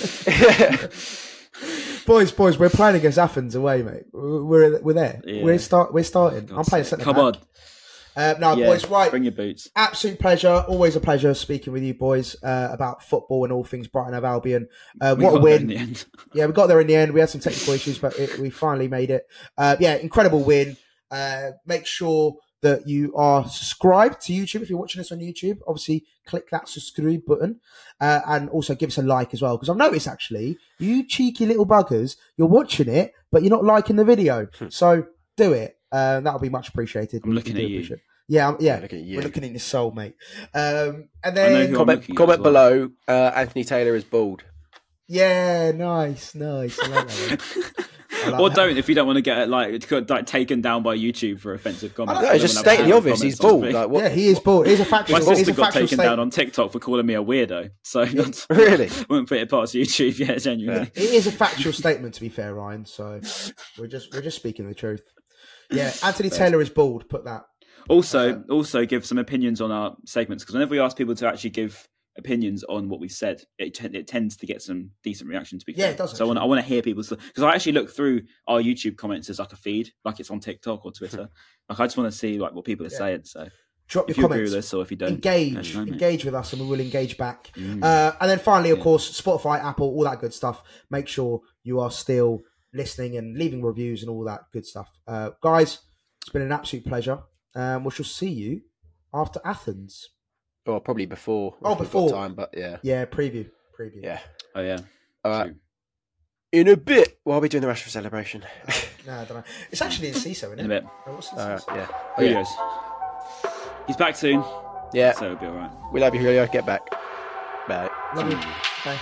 Boys, boys, we're playing against Athens away, mate. We're we're there. Yeah. We're start. We're starting. I'm God's playing sake. centre Come back. on. Uh, no, Yeah, boys, right. bring your boots. Absolute pleasure. Always a pleasure speaking with you, boys, uh, about football and all things Brighton of Albion. Uh, We what a got there in win! the end. Yeah, we got there in the end. We had some technical issues, but it, we finally made it. Uh, yeah, incredible win. Uh, make sure that you are subscribed to YouTube if you're watching this on YouTube. Obviously, click that subscribe button uh, and also give us a like as well. Because I've noticed actually, you cheeky little buggers, you're watching it, but you're not liking the video. So do it. Uh, that'll be much appreciated. I'm We looking do at you. appreciate it. Yeah, I'm- yeah. Look at you. We're looking in your soul, mate. Um, and I know then who I'm comment looking at comment as well. below. Uh, Anthony Taylor is bald. yeah, nice, nice. I like that one. I like Or that. don't if you don't want to get like, like taken down by YouTube for offensive comments. No, No, I just don't wanna state have the any obvious. He's comments on bald. me. Like what? Yeah, he is bald. It is a factual. My it is sister a got factual taken down statement. on TikTok for calling me a weirdo, so that's, Really? wouldn't put it past YouTube. Yeah, genuinely. It is a factual statement, to be fair, Ryan. So we're just we're just speaking the truth. Yeah, Anthony Taylor is bald. Put that. Also, also give some opinions on our segments because whenever we ask people to actually give opinions on what we said, it, t- it tends to get some decent reaction. To be Yeah, fair. it does, So I want I want to hear people's because I actually look through our YouTube comments as like a feed, like it's on TikTok or Twitter. Like I just want to see like what people are Yeah. saying. So Drop if your you agree comments. with us or if you don't, Engage, let us know, mate. engage with us, and we will engage back. Mm. Uh, and then finally, of Yeah. course, Spotify, Apple, all that good stuff. Make sure you are still listening and leaving reviews and all that good stuff, uh, guys. It's been an absolute pleasure. Um, we shall see you after Athens. Or probably before. Oh, if we've before. got time, but yeah, Yeah, preview, preview. yeah. Oh yeah. All right. True. In a bit, while are we doing the Rashford celebration? No, I don't know. It's actually in C I S O, isn't it? In a bit. Oh, what's in All right, C I S O? yeah. Who Oh, yeah. knows? He's back soon, Yeah. so it'll be all right. We love you, Julio. Get back. Bye. Love you. Bye.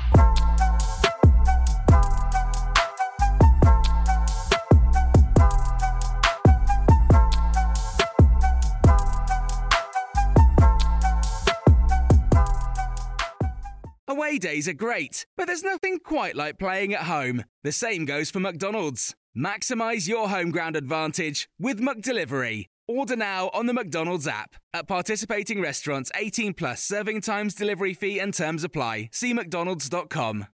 Away days are great, but there's nothing quite like playing at home. The same goes for McDonald's. Maximise your home ground advantage with McDelivery. Order now on the McDonald's app. At participating restaurants, eighteen plus serving times, delivery fee and terms apply. See mcdonalds dot com.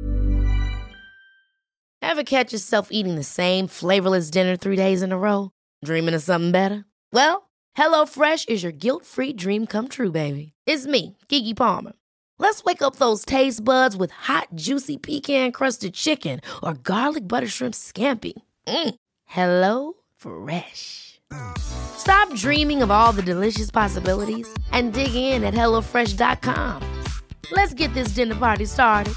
Ever catch yourself eating the same flavorless dinner three days in a row? Dreaming of something better? Well, HelloFresh is your guilt-free dream come true, baby. It's me, Keke Palmer. Let's wake up those taste buds with hot, juicy pecan-crusted chicken or garlic butter shrimp scampi. Mm. Hello Fresh. Stop dreaming of all the delicious possibilities and dig in at hello fresh dot com. Let's get this dinner party started.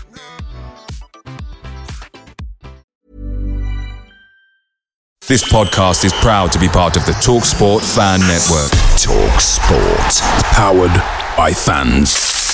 This podcast is proud to be part of the TalkSport Fan Network. TalkSport. Powered by fans.